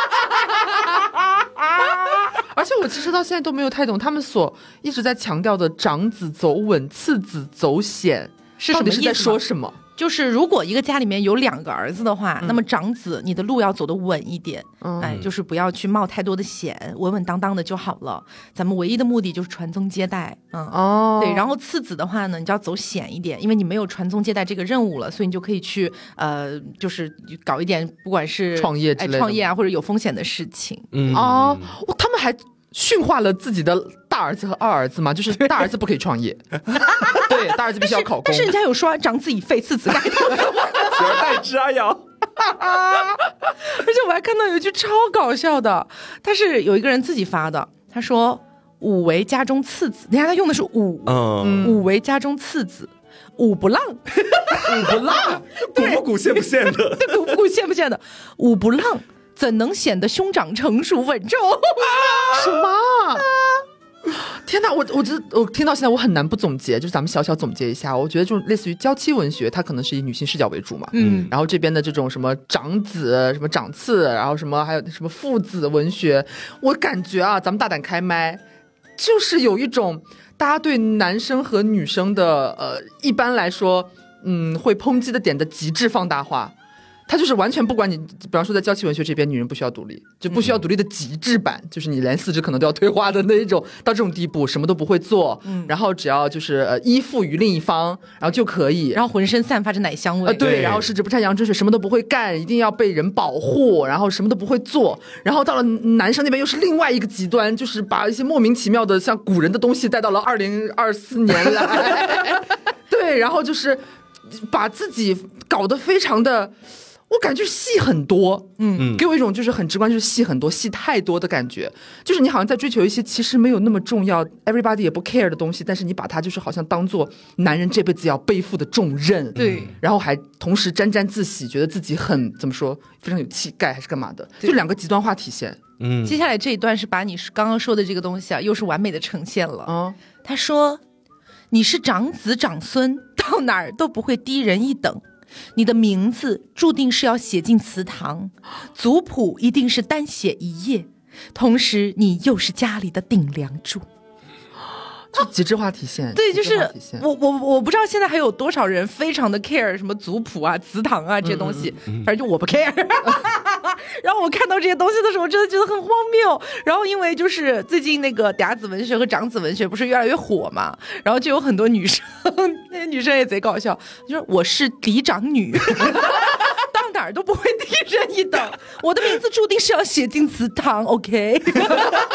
而且我其实到现在都没有太懂他们所一直在强调的长子走稳，次子走险是什么意思？到底是在说什么？ 就是如果一个家里面有两个儿子的话、嗯、那么长子你的路要走得稳一点、嗯、哎，就是不要去冒太多的险，稳稳当当的就好了。咱们唯一的目的就是传宗接代。嗯，哦，对。然后次子的话呢，你就要走险一点，因为你没有传宗接代这个任务了，所以你就可以去呃，就是搞一点不管是创业之类的、 哎、创业啊或者有风险的事情。 嗯哦，他们还驯化了自己的大儿子和二儿子嘛，就是大儿子不可以创业，对，大儿子必须要考公。 但是人家有说长子以废，次子盖头， 取而代之啊要。 而且我还看到有一句超搞笑的，他是有一个人自己发的，他说五为家中次子，你看他用的是五，嗯，五为家中次子。五不浪， 五不浪， 鼓不鼓现不现的， 对，鼓不鼓现不现的，五不浪。怎能显得兄长成熟稳重？ 什么？天哪！我我这我听到现在我很难不总结，就是咱们小小总结一下。我觉得这种类似于娇妻文学，它可能是以女性视角为主嘛，嗯，然后这边的这种什么长子、什么长次，然后什么还有什么父子文学，我感觉啊，咱们大胆开麦，就是有一种大家对男生和女生的呃，一般来说，嗯，会抨击的点的极致放大化。他就是完全不管你，比方说在娇妻文学这边，女人不需要独立，就不需要独立的极致版，嗯、就是你连四肢可能都要退化的那一种，到这种地步，什么都不会做，嗯、然后只要就是呃依附于另一方，然后就可以， 然后浑身散发着奶香味， 呃对，然后十指不沾阳春水，什么都不会干，一定要被人保护，然后什么都不会做，然后到了男生那边又是另外一个极端，就是把一些莫名其妙的像古人的东西带到了二零二四年来，对，然后就是把自己搞得非常的。我感觉戏很多，嗯，给我一种就是很直观，就是戏很多，戏太多的感觉。就是你好像在追求一些其实没有那么重要 ，everybody 也不 care 的东西，但是你把它就是好像当做男人这辈子要背负的重任， 对， 然后还同时沾沾自喜，觉得自己很怎么说，非常有气概还是干嘛的，就两个极端化体现。 嗯，接下来这一段是把你刚刚说的这个东西啊，又是完美的呈现了。嗯，他说：“你是长子长孙，到哪儿都不会低人一等。”你的名字注定是要写进祠堂，族谱一定是单写一页，同时你又是家里的顶梁柱， 就极致化体现。 对，就是我我我不知道现在还有多少人非常的 care 什么族谱啊、祠堂啊这些东西，嗯嗯嗯、反正就我不 care。然后我看到这些东西的时候，我真的觉得很荒谬。然后因为就是最近那个嗲子文学和长子文学不是越来越火嘛，然后就有很多女生，那些女生也贼搞笑，就是我是嫡长女。到哪儿都不会低人一等，我的名字注定是要写进祠堂 ，OK？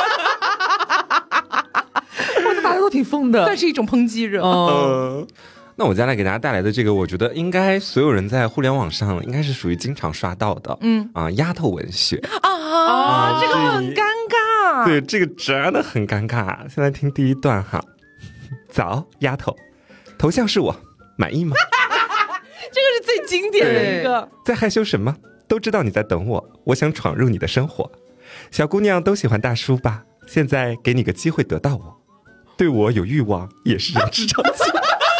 我大家都挺疯的， 算是一种抨击热。 呃， 那我将来给大家带来的这个，我觉得应该所有人在互联网上应该是属于经常刷到的，嗯啊，丫头文学啊，啊这个很尴尬。 对，这个真的很尴尬。先来听第一段哈。早，丫头，头像是我，满意吗？ 这个是最经典的一个。 在害羞什么？都知道你在等我，我想闯入你的生活。小姑娘都喜欢大叔吧？现在给你个机会得到我，对我有欲望也是人之常情。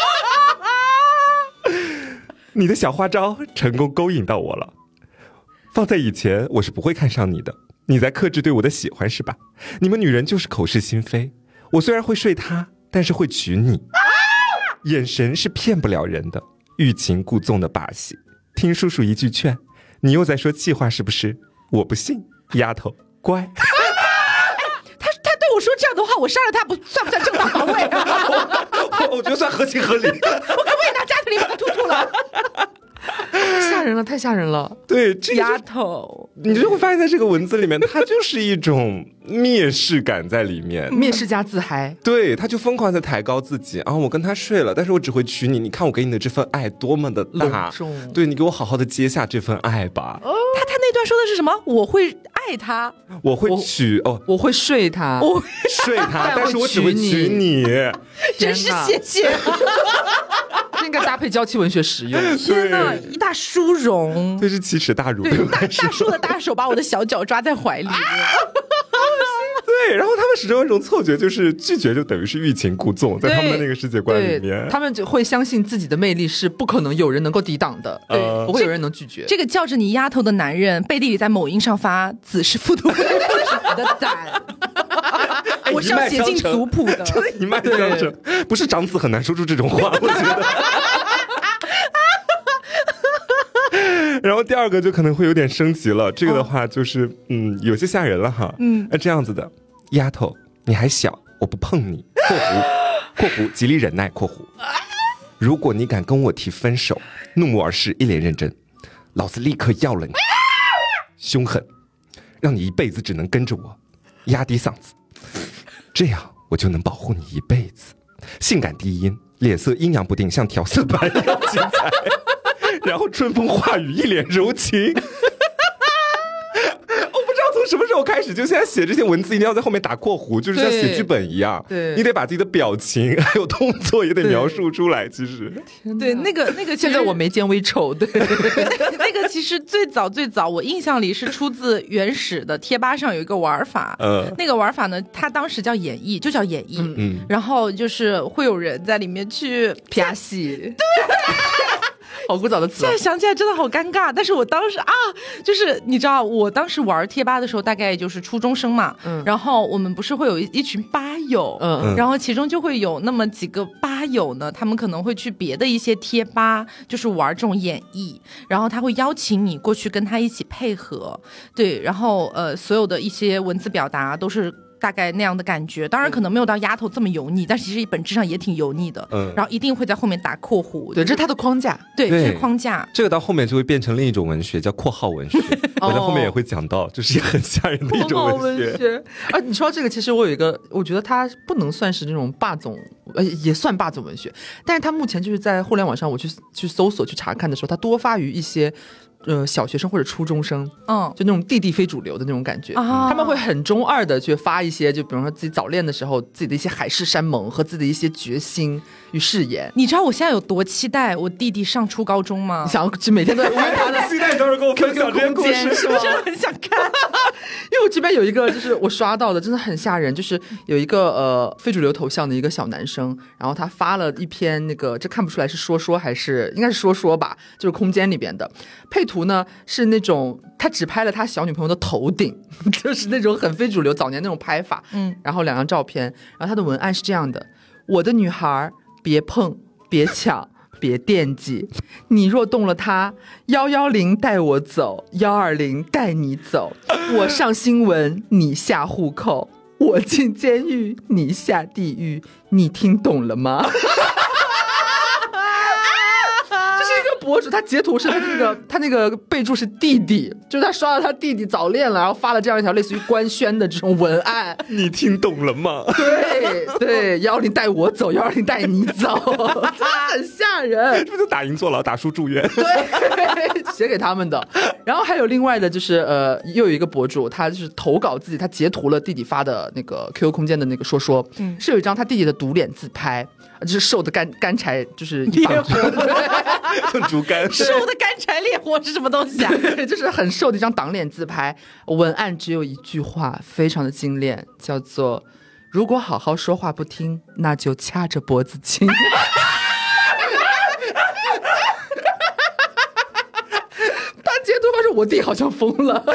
你的小花招成功勾引到我了，放在以前我是不会看上你的，你在克制对我的喜欢是吧？你们女人就是口是心非，我虽然会睡他，但是会娶你。眼神是骗不了人的，欲擒故纵的把戏。听叔叔一句劝，你又在说气话是不是？我不信，丫头乖。 他他对我说这样的话，我杀了他不算不算正当防卫啊？ 我, 我觉得算合情合理。 我可不可以拿夹子里把他吐吐了？ 吓人了，太吓人了。 对，这丫头， 你就会发现在这个文字里面，它就是一种蔑视感在里面， 蔑视加自嗨。 对，他就疯狂在抬高自己啊！我跟他睡了，但是我只会娶你。你看我给你的这份爱多么的大，对，你给我好好的接下这份爱吧。 哦、他他那段说的是什么？我会爱他， 我会娶哦， 我会睡他， 我会睡他，但是我只会娶你。 真是谢谢。 这应该搭配娇妻文学使用。 天哪，一大殊荣， 这是奇耻大辱。 对，大大叔的大手把我的小脚抓在怀里。 对，然后他们始终有一种错觉，就是拒绝就等于是欲擒故纵，在他们的那个世界观里面， 他们就会相信自己的魅力是不可能有人能够抵挡的，对，呃、不会有人能拒绝。 这个叫着你丫头的男人，背地里在某音上发“子是复读不是子的胆”，我是要写进族谱的， 真的一脉相承。不是长子很难说出这种话，我觉得。然后第二个就可能会有点升级了，这个的话就是、哦、嗯有些吓人了哈。嗯，那这样子的，丫头你还小，我不碰你。括弧括弧极力忍耐括弧。如果你敢跟我提分手，怒目而视，一脸认真，老子立刻要了你。凶狠，让你一辈子只能跟着我，压低嗓子，这样我就能保护你一辈子。性感低音，脸色阴阳不定，像调色盘一样精彩。然后春风化雨，一脸柔情。我不知道从什么时候开始，就现在写这些文字一定要在后面打括弧，就是像写剧本一样。 对， 你得把自己的表情还有动作也得描述出来。其实， 对那个那个， 现在我眉间微皱。对， 那个其实最早最早，我印象里是出自原始的贴吧上有一个玩法。嗯，那个玩法呢，它当时叫演绎，就叫演绎。嗯，然后就是会有人在里面去啪戏。对。 好古早的词、哦，现在想起来真的好尴尬。但是我当时啊，就是你知道，我当时玩贴吧的时候，大概也就是初中生嘛，嗯，然后我们不是会有一一群吧友，嗯，然后其中就会有那么几个吧友呢，他们可能会去别的一些贴吧，就是玩这种演绎，然后他会邀请你过去跟他一起配合，对，然后呃，所有的一些文字表达都是。大概那样的感觉，当然可能没有到丫头这么油腻，但是其实本质上也挺油腻的。嗯，然后一定会在后面打括弧， 对，这是它的框架， 对，这是框架。 这个到后面就会变成另一种文学，叫括号文学。我在后面也会讲到，就是很吓人的一种文学。 文学啊，你说到这个，其实我有一个，我觉得它不能算是那种霸总，呃，也算霸总文学，但是它目前就是在互联网上，我去去搜索去查看的时候，它多发于一些。呃，小学生或者初中生，嗯，就那种地地非主流的那种感觉，啊、他们会很中二的去发一些，就比如说自己早恋的时候，自己的一些海誓山盟和自己的一些决心与誓言。 你知道我现在有多期待我弟弟上初高中吗？ 你想就每天都在翻他的期待，当时跟我分享这些故事， 是不是很想看？ 因为我这边有一个，就是我刷到的，真的很吓人，就是有一个呃非主流头像的一个小男生，然后他发了一篇那个，这看不出来是说说还是应该是说说吧，就是空间里边的配图。图呢是那种他只拍了他小女朋友的头顶，就是那种很非主流早年那种拍法，嗯，然后两张照片，然后他的文案是这样的：我的女孩别碰别抢别惦记，你若动了她，幺幺零带我走，幺二零带你走，我上新闻你下户口，我进监狱你下地狱，你听懂了吗？ 博主他截图是他那个他那个备注是弟弟，就是他刷到他弟弟早恋了，然后发了这样一条类似于官宣的这种文案。 你听懂了吗？ 对对，幺二零带我走，幺二零带你走，真的很吓人。 是不是打赢坐牢，打输住院？ 对，写给他们的。然后还有另外的就是呃，又有一个博主，他就是投稿自己，他截图了弟弟发的那个 Q Q 空间的那个说说，嗯，是有一张他弟弟的独脸自拍。就是瘦的干干柴，就是一把像竹竿。 瘦的干柴烈火是什么东西啊？ 就是很瘦的一张挡脸自拍，文案只有一句话，非常的精炼，叫做“如果好好说话不听，那就掐着脖子亲”。他截图发现我弟好像疯了。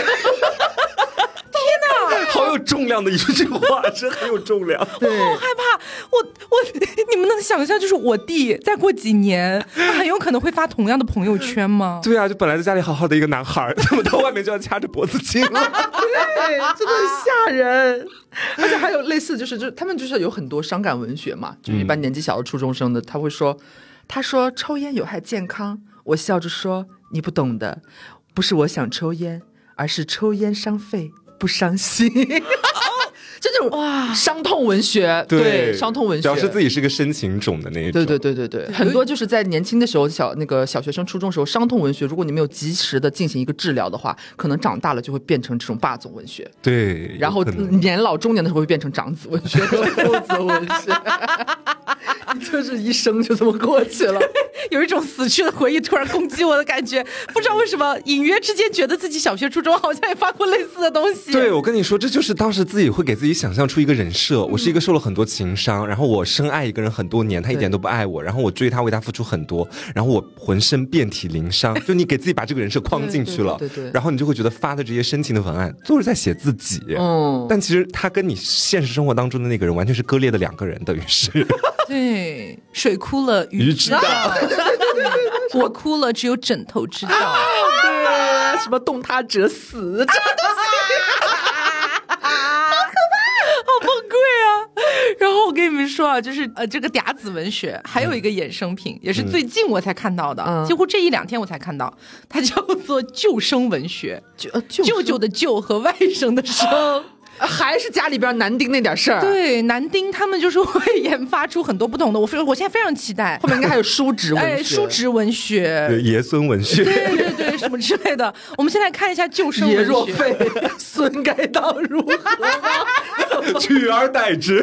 好有重量的一句话，真很有重量。 我好害怕，我我你们能想象，就是我弟再过几年，他很有可能会发同样的朋友圈吗？ 对啊，就本来在家里好好的一个男孩，怎么到外面就要掐着脖子亲了？ 对，真的很吓人。而且还有类似，就是就他们就是有很多伤感文学嘛，就一般年纪小的初中生的，他会说，他说抽烟有害健康，我笑着说你不懂的，不是我想抽烟，而是抽烟伤肺。不伤心，这种哇伤痛文学，对, 对伤痛文学， 表示自己是个深情种的那一种。 对对对对对，很多就是在年轻的时候，小那个小学生、初中时候，伤痛文学，如果你没有及时的进行一个治疗的话，可能长大了就会变成这种霸总文学。 对， 然后年老中年的时候会变成长子文学和父子文学。就是一生就这么过去了， 有一种死去的回忆突然攻击我的感觉，不知道为什么隐约之间觉得自己小学初中好像也发过类似的东西。 对，我跟你说，这就是当时自己会给自己想象出一个人设，我是一个受了很多情伤，然后我深爱一个人很多年，他一点都不爱我，然后我追他为他付出很多，然后我浑身遍体鳞伤，就你给自己把这个人设框进去了， 对对对对， 然后你就会觉得发的这些深情的文案都是在写自己，嗯，但其实他跟你现实生活当中的那个人完全是割裂的两个人，等于是。 对，水哭了鱼知道，我哭了只有枕头知道。 对，什么动他者死，真的是好可怕，好崩溃啊！然后我跟你们说啊，就是呃，这个嗲子文学还有一个衍生品，嗯、也是最近我才看到的，嗯、几乎这一两天我才看到，它叫做救生文学， 舅、呃、 舅舅的舅和外甥的生。 还是家里边男丁那点事儿， 对，男丁他们就是会研发出很多不同的，我非我现在非常期待， 后面应该还有叔侄文学， 哎，叔侄文学， 对，爷孙文学， 对对对，什么之类的。我们先来看一下救生文学， 爷若废，孙该当如何？ 取而代之。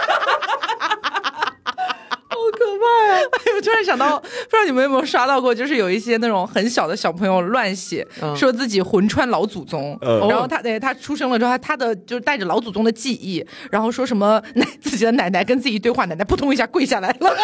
好可怕呀！ 哎，我突然想到，不知道你们有没有刷到过，就是有一些那种很小的小朋友乱写，嗯、说自己魂穿老祖宗，嗯、然后他对他出生了之后，他他的就是带着老祖宗的记忆，然后说什么奶自己的奶奶跟自己对话，奶奶扑通一下跪下来了。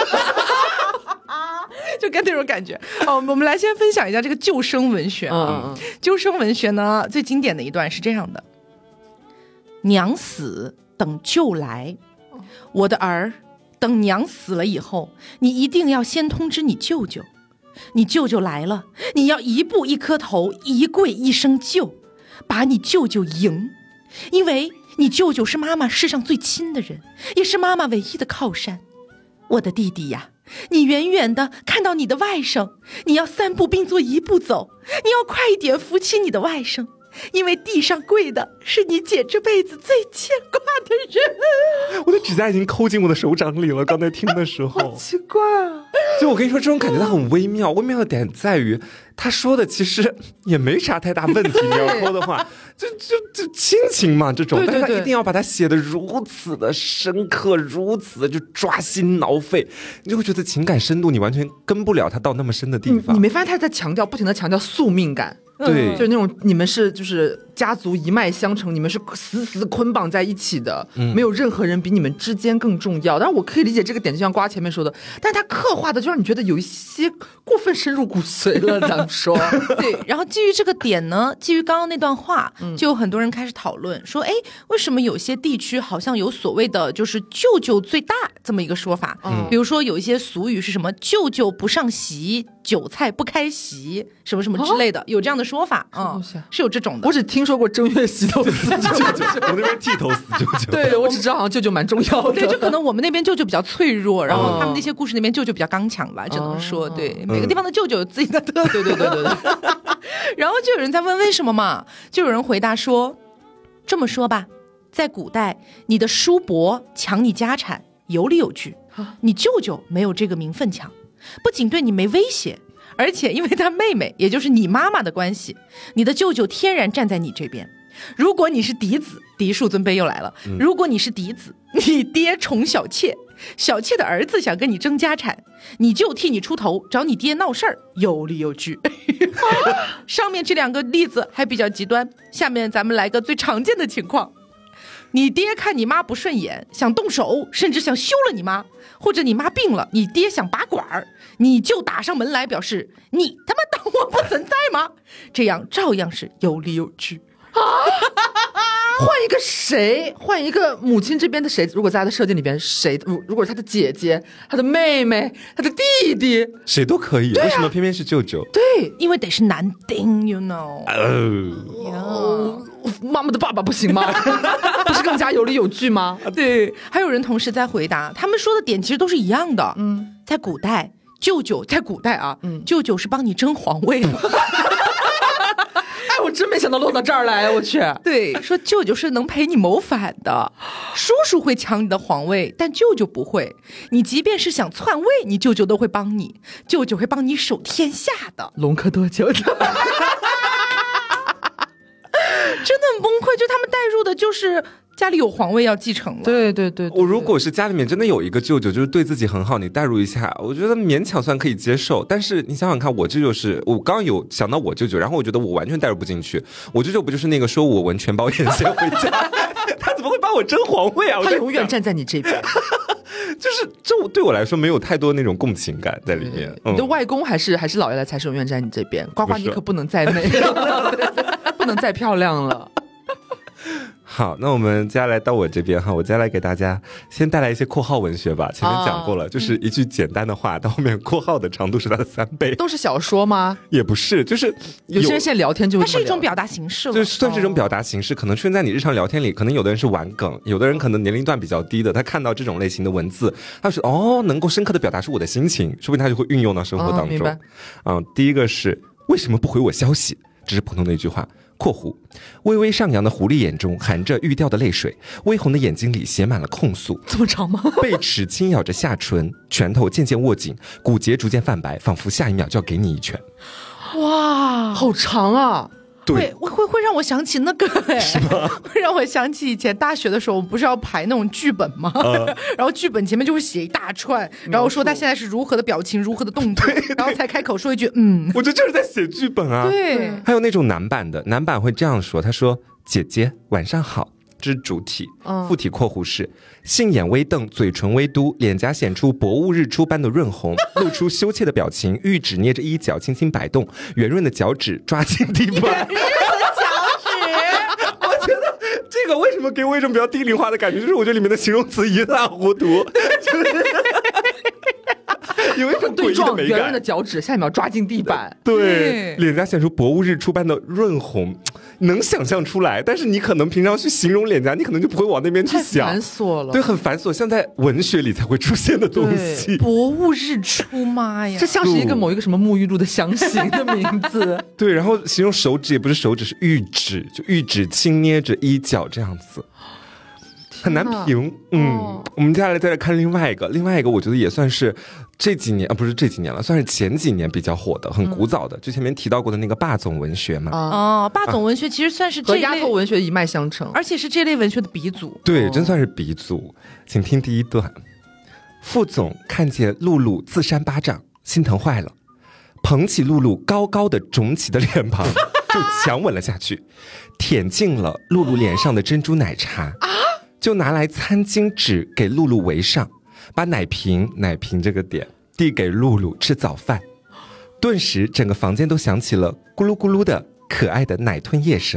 就跟那种感觉。好，我们来先分享一下这个救生文学啊。嗯嗯救生文学呢，最经典的一段是这样的：娘死等舅来，我的儿，等娘死了以后，你一定要先通知你舅舅，你舅舅来了，你要一步一磕头，一跪一声舅，把你舅舅迎，因为你舅舅是妈妈世上最亲的人，也是妈妈唯一的靠山。我的弟弟呀，你远远的看到你的外甥，你要三步并作一步走，你要快一点扶起你的外甥，因为地上跪的是你姐这辈子最牵挂的人。 我的指甲已经抠进我的手掌里了，刚才听的时候好奇怪啊。 就我跟你说，这种感觉它很微妙，微妙的点在于他说的其实也没啥太大问题，你要抠的话就就就亲情嘛这种，对对对，但是他一定要把它写得如此的深刻，如此的就抓心挠肺，你就会觉得情感深度你完全跟不了他到那么深的地方。 你, 你没发现他在强调，不停的强调宿命感， 对， 就是那种你们是就是家族一脉相承，你们是死死捆绑在一起的，嗯、没有任何人比你们之间更重要。当然我可以理解这个点，就像瓜前面说的，但是他刻画的就让你觉得有一些过分深入骨髓了。咱们说， 对。然后基于这个点呢，基于刚刚那段话，嗯、就有很多人开始讨论说，哎，为什么有些地区好像有所谓的就是舅舅最大这么一个说法？嗯，比如说有一些俗语是什么舅舅不上席， 韭菜不开席，什么什么之类的，有这样的说法啊、嗯，是有这种的。 我只听说过正月洗头死舅舅， 我那边剃头死舅舅。 对，我只知道好像舅舅蛮重要的。 对，就可能我们那边舅舅比较脆弱，然后他们那些故事那边舅舅比较刚强吧，只能说对，每个地方的舅舅有自己的特色。 对对对对对。 然后就有人在问为什么嘛，就有人回答说，这么说吧，在古代，你的叔伯抢你家产有理有据，你舅舅没有这个名分抢，不仅对你没威胁，而且因为他妹妹也就是你妈妈的关系，你的舅舅天然站在你这边。如果你是嫡子，嫡庶尊卑又来了，如果你是嫡子，你爹宠小妾，小妾的儿子想跟你争家产，你就替你出头，找你爹闹事儿，有理有据。上面这两个例子还比较极端，下面咱们来个最常见的情况。你爹看你妈不顺眼，想动手，甚至想休了你妈，或者你妈病了，你爹想拔管儿，你就打上门来表示你他妈当我不存在吗？这样照样是有理有据啊。换一个谁，换一个母亲这边的谁，如果在他的设定里边，谁如果是他的姐姐、他的妹妹、他的弟弟， 谁都可以、啊、为什么偏偏是舅舅？ 对， 因为得是男丁 you know、 哦、妈妈的爸爸不行吗？不是更加有理有据吗？ 对，还有人同时在回答，他们说的点其实都是一样的。嗯，在古代，舅舅在古代啊，嗯，舅舅是帮你争皇位的。 我真没想到落到这儿来，我去。 对，说舅舅是能陪你谋反的，叔叔会抢你的皇位，但舅舅不会。你即便是想篡位，你舅舅都会帮你，舅舅会帮你守天下的。 隆科多舅舅。 真的很崩溃，就他们带入的就是家里有皇位要继承了。 对对 对, 对, 对， 我如果是家里面真的有一个舅舅，就是对自己很好，你代入一下，我觉得勉强算可以接受。但是你想想看，我舅舅是我刚有想到我舅舅，然后我觉得我完全代入不进去。我舅舅不就是那个说我闻全包眼先回家，他怎么会帮我争皇位啊？ 他永远站在你这边。 就是这对我来说没有太多那种共情感在里面。 嗯、你的外公还是还是姥爷来才是永远站在你这边。呱呱，你可不能再美了，不能再漂亮了。 好，那我们接下来到我这边哈，我接下来给大家先带来一些括号文学吧。前面讲过了，啊、就是一句简单的话，到后面括号的长度是它的三倍。 都是小说吗？ 也不是，就是有些人现在聊天就它是一种表达形式了， 就算是一种表达形式，哦、可能出现在你日常聊天里。可能有的人是玩梗，有的人可能年龄段比较低的，他看到这种类型的文字，他说哦，能够深刻的表达出我的心情，说不定他就会运用到生活当中。哦、明白。嗯，第一个是为什么不回我消息？这是普通的一句话。括弧，微微上扬的狐狸眼中含着欲掉的泪水，微红的眼睛里写满了控诉。 这么长吗？ 贝齿轻咬着下唇，拳头渐渐握紧，骨节逐渐泛白，仿佛下一秒就要给你一拳。 哇，好长啊！ 会会会会让我想起那个哎，会让我想起以前大学的时候，我们不是要排那种剧本吗？呃、然后剧本前面就会写一大串，然后说他现在是如何的表情，如何的动作，然后才开口说一句嗯。 我觉得就是在写剧本啊。 对， 还有那种男版的，男版会这样说，他说：“姐姐晚上好。”这是主体，副体括弧是杏眼微瞪，嘴唇微嘟，脸颊显出薄雾日出般的润红，露出羞怯的表情，玉指捏着衣角轻轻摆动，圆润的脚趾抓进地板。圆润的脚趾， 我觉得这个为什么给我一种比较低龄化的感觉，就是我觉得里面的形容词一塌糊涂。有一种诡异的美感， 圆润的脚趾，下一秒抓进地板。 对，脸颊显出薄雾日出般的润红，能想象出来。但是你可能平常去形容脸颊，你可能就不会往那边去想， 太繁琐了。 对，很繁琐，像在文学里才会出现的东西。 薄雾日出，妈呀， 这像是一个某一个什么沐浴露的香型的名字。 对，然后形容手指也不是手指，是玉指，就玉指轻捏着衣角这样子。很难评，嗯、哦，我们接下来再来看另外一个，另外一个我觉得也算是这几年啊，不是这几年了，算是前几年比较火的，很古早的，嗯、就前面提到过的那个霸总文学嘛。 哦，霸总文学其实算是这类和丫头文学一脉相承， 而且是这类文学的鼻祖。 对，哦、真算是鼻祖。请听第一段：副总看见露露自扇巴掌，心疼坏了，捧起露露高高的肿起的脸庞，就强吻了下去，舔进了露露脸上的珍珠奶茶。啊！就拿来餐巾纸给露露围上，把奶瓶奶瓶这个点递给露露吃早饭，顿时整个房间都响起了咕噜咕噜的可爱的奶吞液声。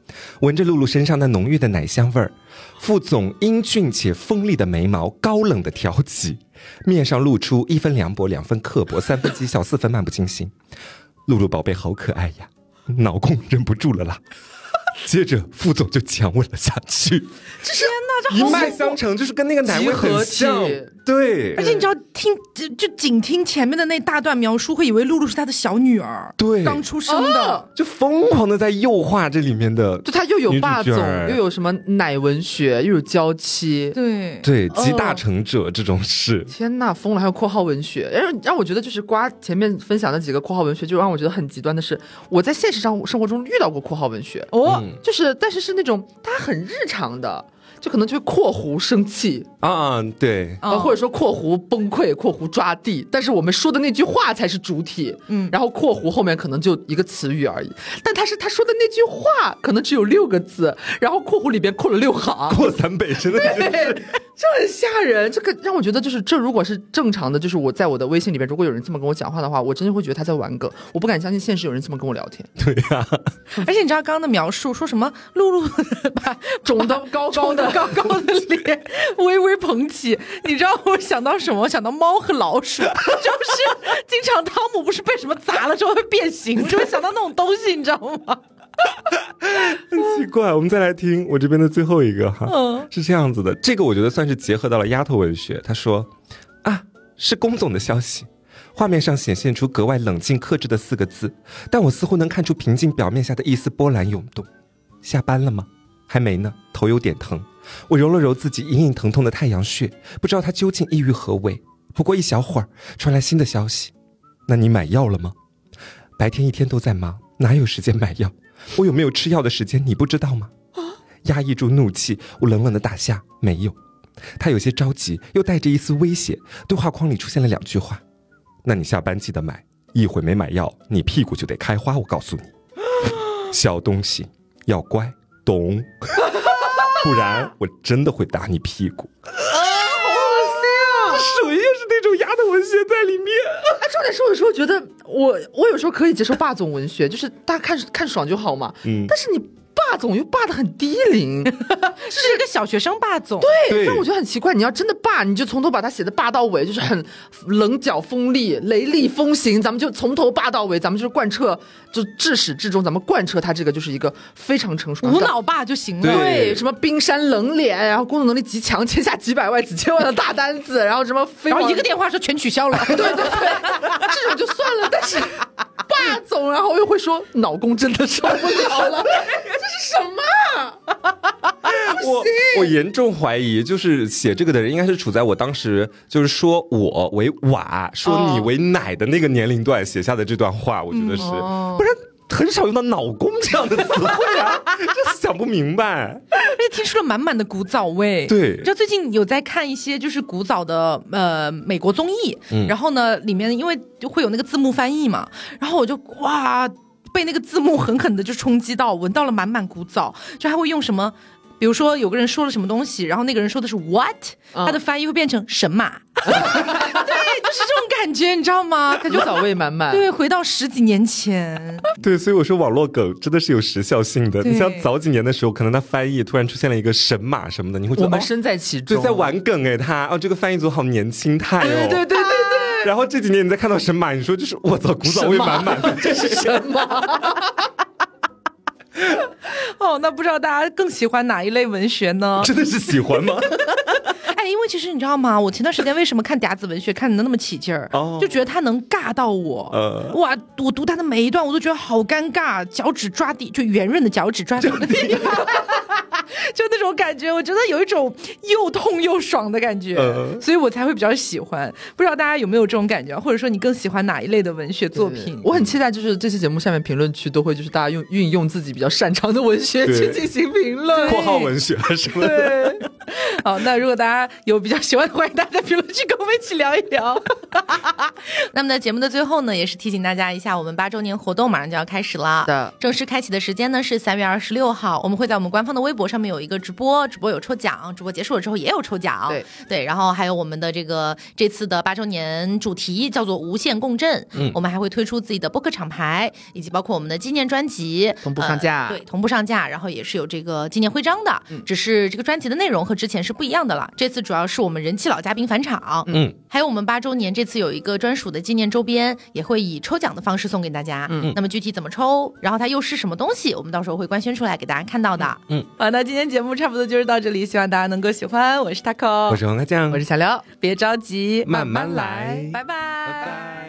闻着露露身上那浓郁的奶香味儿，副总英俊且锋利的眉毛高冷的挑起，面上露出一分凉薄两分刻薄三分讥笑四分漫不经心。露露宝贝好可爱呀，老公忍不住了啦。接着副总就强吻了下去， 这是天哪，这一脉相承，就是跟那个奶味很像。对， 而且你知道听就就仅听前面的那大段描述，会以为露露是他的小女儿， 对， 刚出生的， 哦、 就疯狂的在诱化这里面的， 就他又有霸总，又有什么奶文学，又有娇妻， 对对，集大成者、哦、这种事。 天哪，疯了！还有括号文学，让让我觉得就是瓜前面分享的几个括号文学，就让我觉得很极端的是，我在现实上生活中遇到过括号文学哦、嗯，就是但是是那种它很日常的。就可能就会括弧生气啊，对， 啊，或者说括弧崩溃，括弧抓地，但是我们说的那句话才是主体，嗯，然后括弧后面可能就一个词语而已，但他是他说的那句话可能只有六个字，然后括弧里边括了六行， 括三倍，真的是， 对，就很吓人。这个让我觉得就是这如果是正常的，就是我在我的微信里边，如果有人这么跟我讲话的话，我真的会觉得他在玩梗，我不敢相信现实有人这么跟我聊天。 对呀、啊， 而且你知道刚刚的描述说什么？露露把肿得高高的。 高高的脸微微捧起，你知道我想到什么？我想到猫和老鼠，就是经常汤姆不是被什么砸了之后会变形，我就会想到那种东西，你知道吗？ 很奇怪。我们再来听我这边的最后一个哈，嗯，是这样子的，这个我觉得算是结合到了丫头文学。他说啊，是龚总的消息。画面上显现出格外冷静克制的四个字，但我似乎能看出平静表面下的一丝波澜涌动。下班了吗？还没呢，头有点疼。我揉了揉自己隐隐疼痛的太阳穴，不知道它究竟意欲何为。不过一小会儿传来新的消息，那你买药了吗？白天一天都在忙，哪有时间买药？我有没有吃药的时间你不知道吗？压抑住怒气，我冷冷的打下没有。他有些着急，又带着一丝威胁，对话框里出现了两句话，那你下班记得买，一会没买药你屁股就得开花，我告诉你，小东西要乖懂，不然我真的会打你屁股。啊， 好恶心啊！ 属于又是那种丫头文学在里面。 哎，重点是我有时候觉得我我有时候可以接受霸总文学，就是大家看看爽就好嘛。嗯，但是你霸总又霸得很低龄， 是一个小学生霸总。 对，但我觉得很奇怪，你要真的霸，你就从头把它写的霸到尾，就是很棱角锋利、雷厉风行，咱们就从头霸到尾，咱们就是贯彻，就至始至终，咱们贯彻它这个就是一个非常成熟的无脑霸就行了。 对，什么冰山冷脸，然后工作能力极强，签下几百万、几千万的大单子，然后什么飞， 然后一个电话说全取消了。 对对对，这种就算了，但是霸总，然后又会说脑公真的受不了了，这是什么？ 我我严重怀疑，就是写这个的人应该是处在我当时就是说我为瓦，说你为奶的那个年龄段写下的这段话，我觉得是，嗯、不然很少用到脑公这样的词汇啊，就是想不明白。 而且听出了满满的古早味。 对， 你知道最近有在看一些就是古早的呃美国综艺，嗯、然后呢里面因为会有那个字幕翻译嘛，然后我就哇被那个字幕狠狠的就冲击到，闻到了满满古早，就还会用什么。比如说有个人说了什么东西，然后那个人说的是 what，、嗯、他的翻译会变成神马。对，就是这种感觉，你知道吗？感觉古早味满满。 对，回到十几年前。 对，所以我说网络梗真的是有时效性的。你像早几年的时候，可能他翻译突然出现了一个神马什么的，你会觉得我们身在其中， 对，在玩梗哎，他哦，这个翻译组好年轻态哦。 对对对对对。 然后这几年你再看到神马，你说就是我操，古早味满满的， 这是神马。 哦，那不知道大家更喜欢哪一类文学呢？ 真的是喜欢吗？ 哎，因为其实你知道吗？我前段时间为什么看嗲子文学看的那么起劲儿、哦，就觉得它能尬到我。呃，哇，我读它的每一段，我都觉得好尴尬，脚趾抓地，就圆润的脚趾抓地的地方，就那种感觉，我觉得有一种又痛又爽的感觉、呃，所以我才会比较喜欢。不知道大家有没有这种感觉，或者说你更喜欢哪一类的文学作品？ 我很期待，就是这期节目下面评论区都会就是大家用运用自己比较擅长的文学去进行评论， 括号文学是吗？ 对。好，那如果大家有比较喜欢的，欢迎大家在评论区跟我们一起聊一聊。那么在节目的最后呢，也是提醒大家一下，我们八周年活动马上就要开始了。 的正式开启的时间呢是三月二十六号，我们会在我们官方的微博上上面有一个直播，直播有抽奖，直播结束了之后也有抽奖。 对对，然后还有我们的这个这次的八周年主题叫做无限共振，嗯，我们还会推出自己的播客厂牌，以及包括我们的纪念专辑同步上架、 呃，对，同步上架，然后也是有这个纪念徽章的，嗯、只是这个专辑的内容和之前是不一样的了。这次主要是我们人气老嘉宾返场，嗯，还有我们八周年这次有一个专属的纪念周边，也会以抽奖的方式送给大家。嗯，那么具体怎么抽，然后它又是什么东西，我们到时候会官宣出来给大家看到的。嗯，好，那今天节目差不多就是到这里，希望大家能够喜欢。我是 Taco， 我是黄瓜酱， 我是小廖， 别着急， 慢慢来， 拜拜， 拜拜。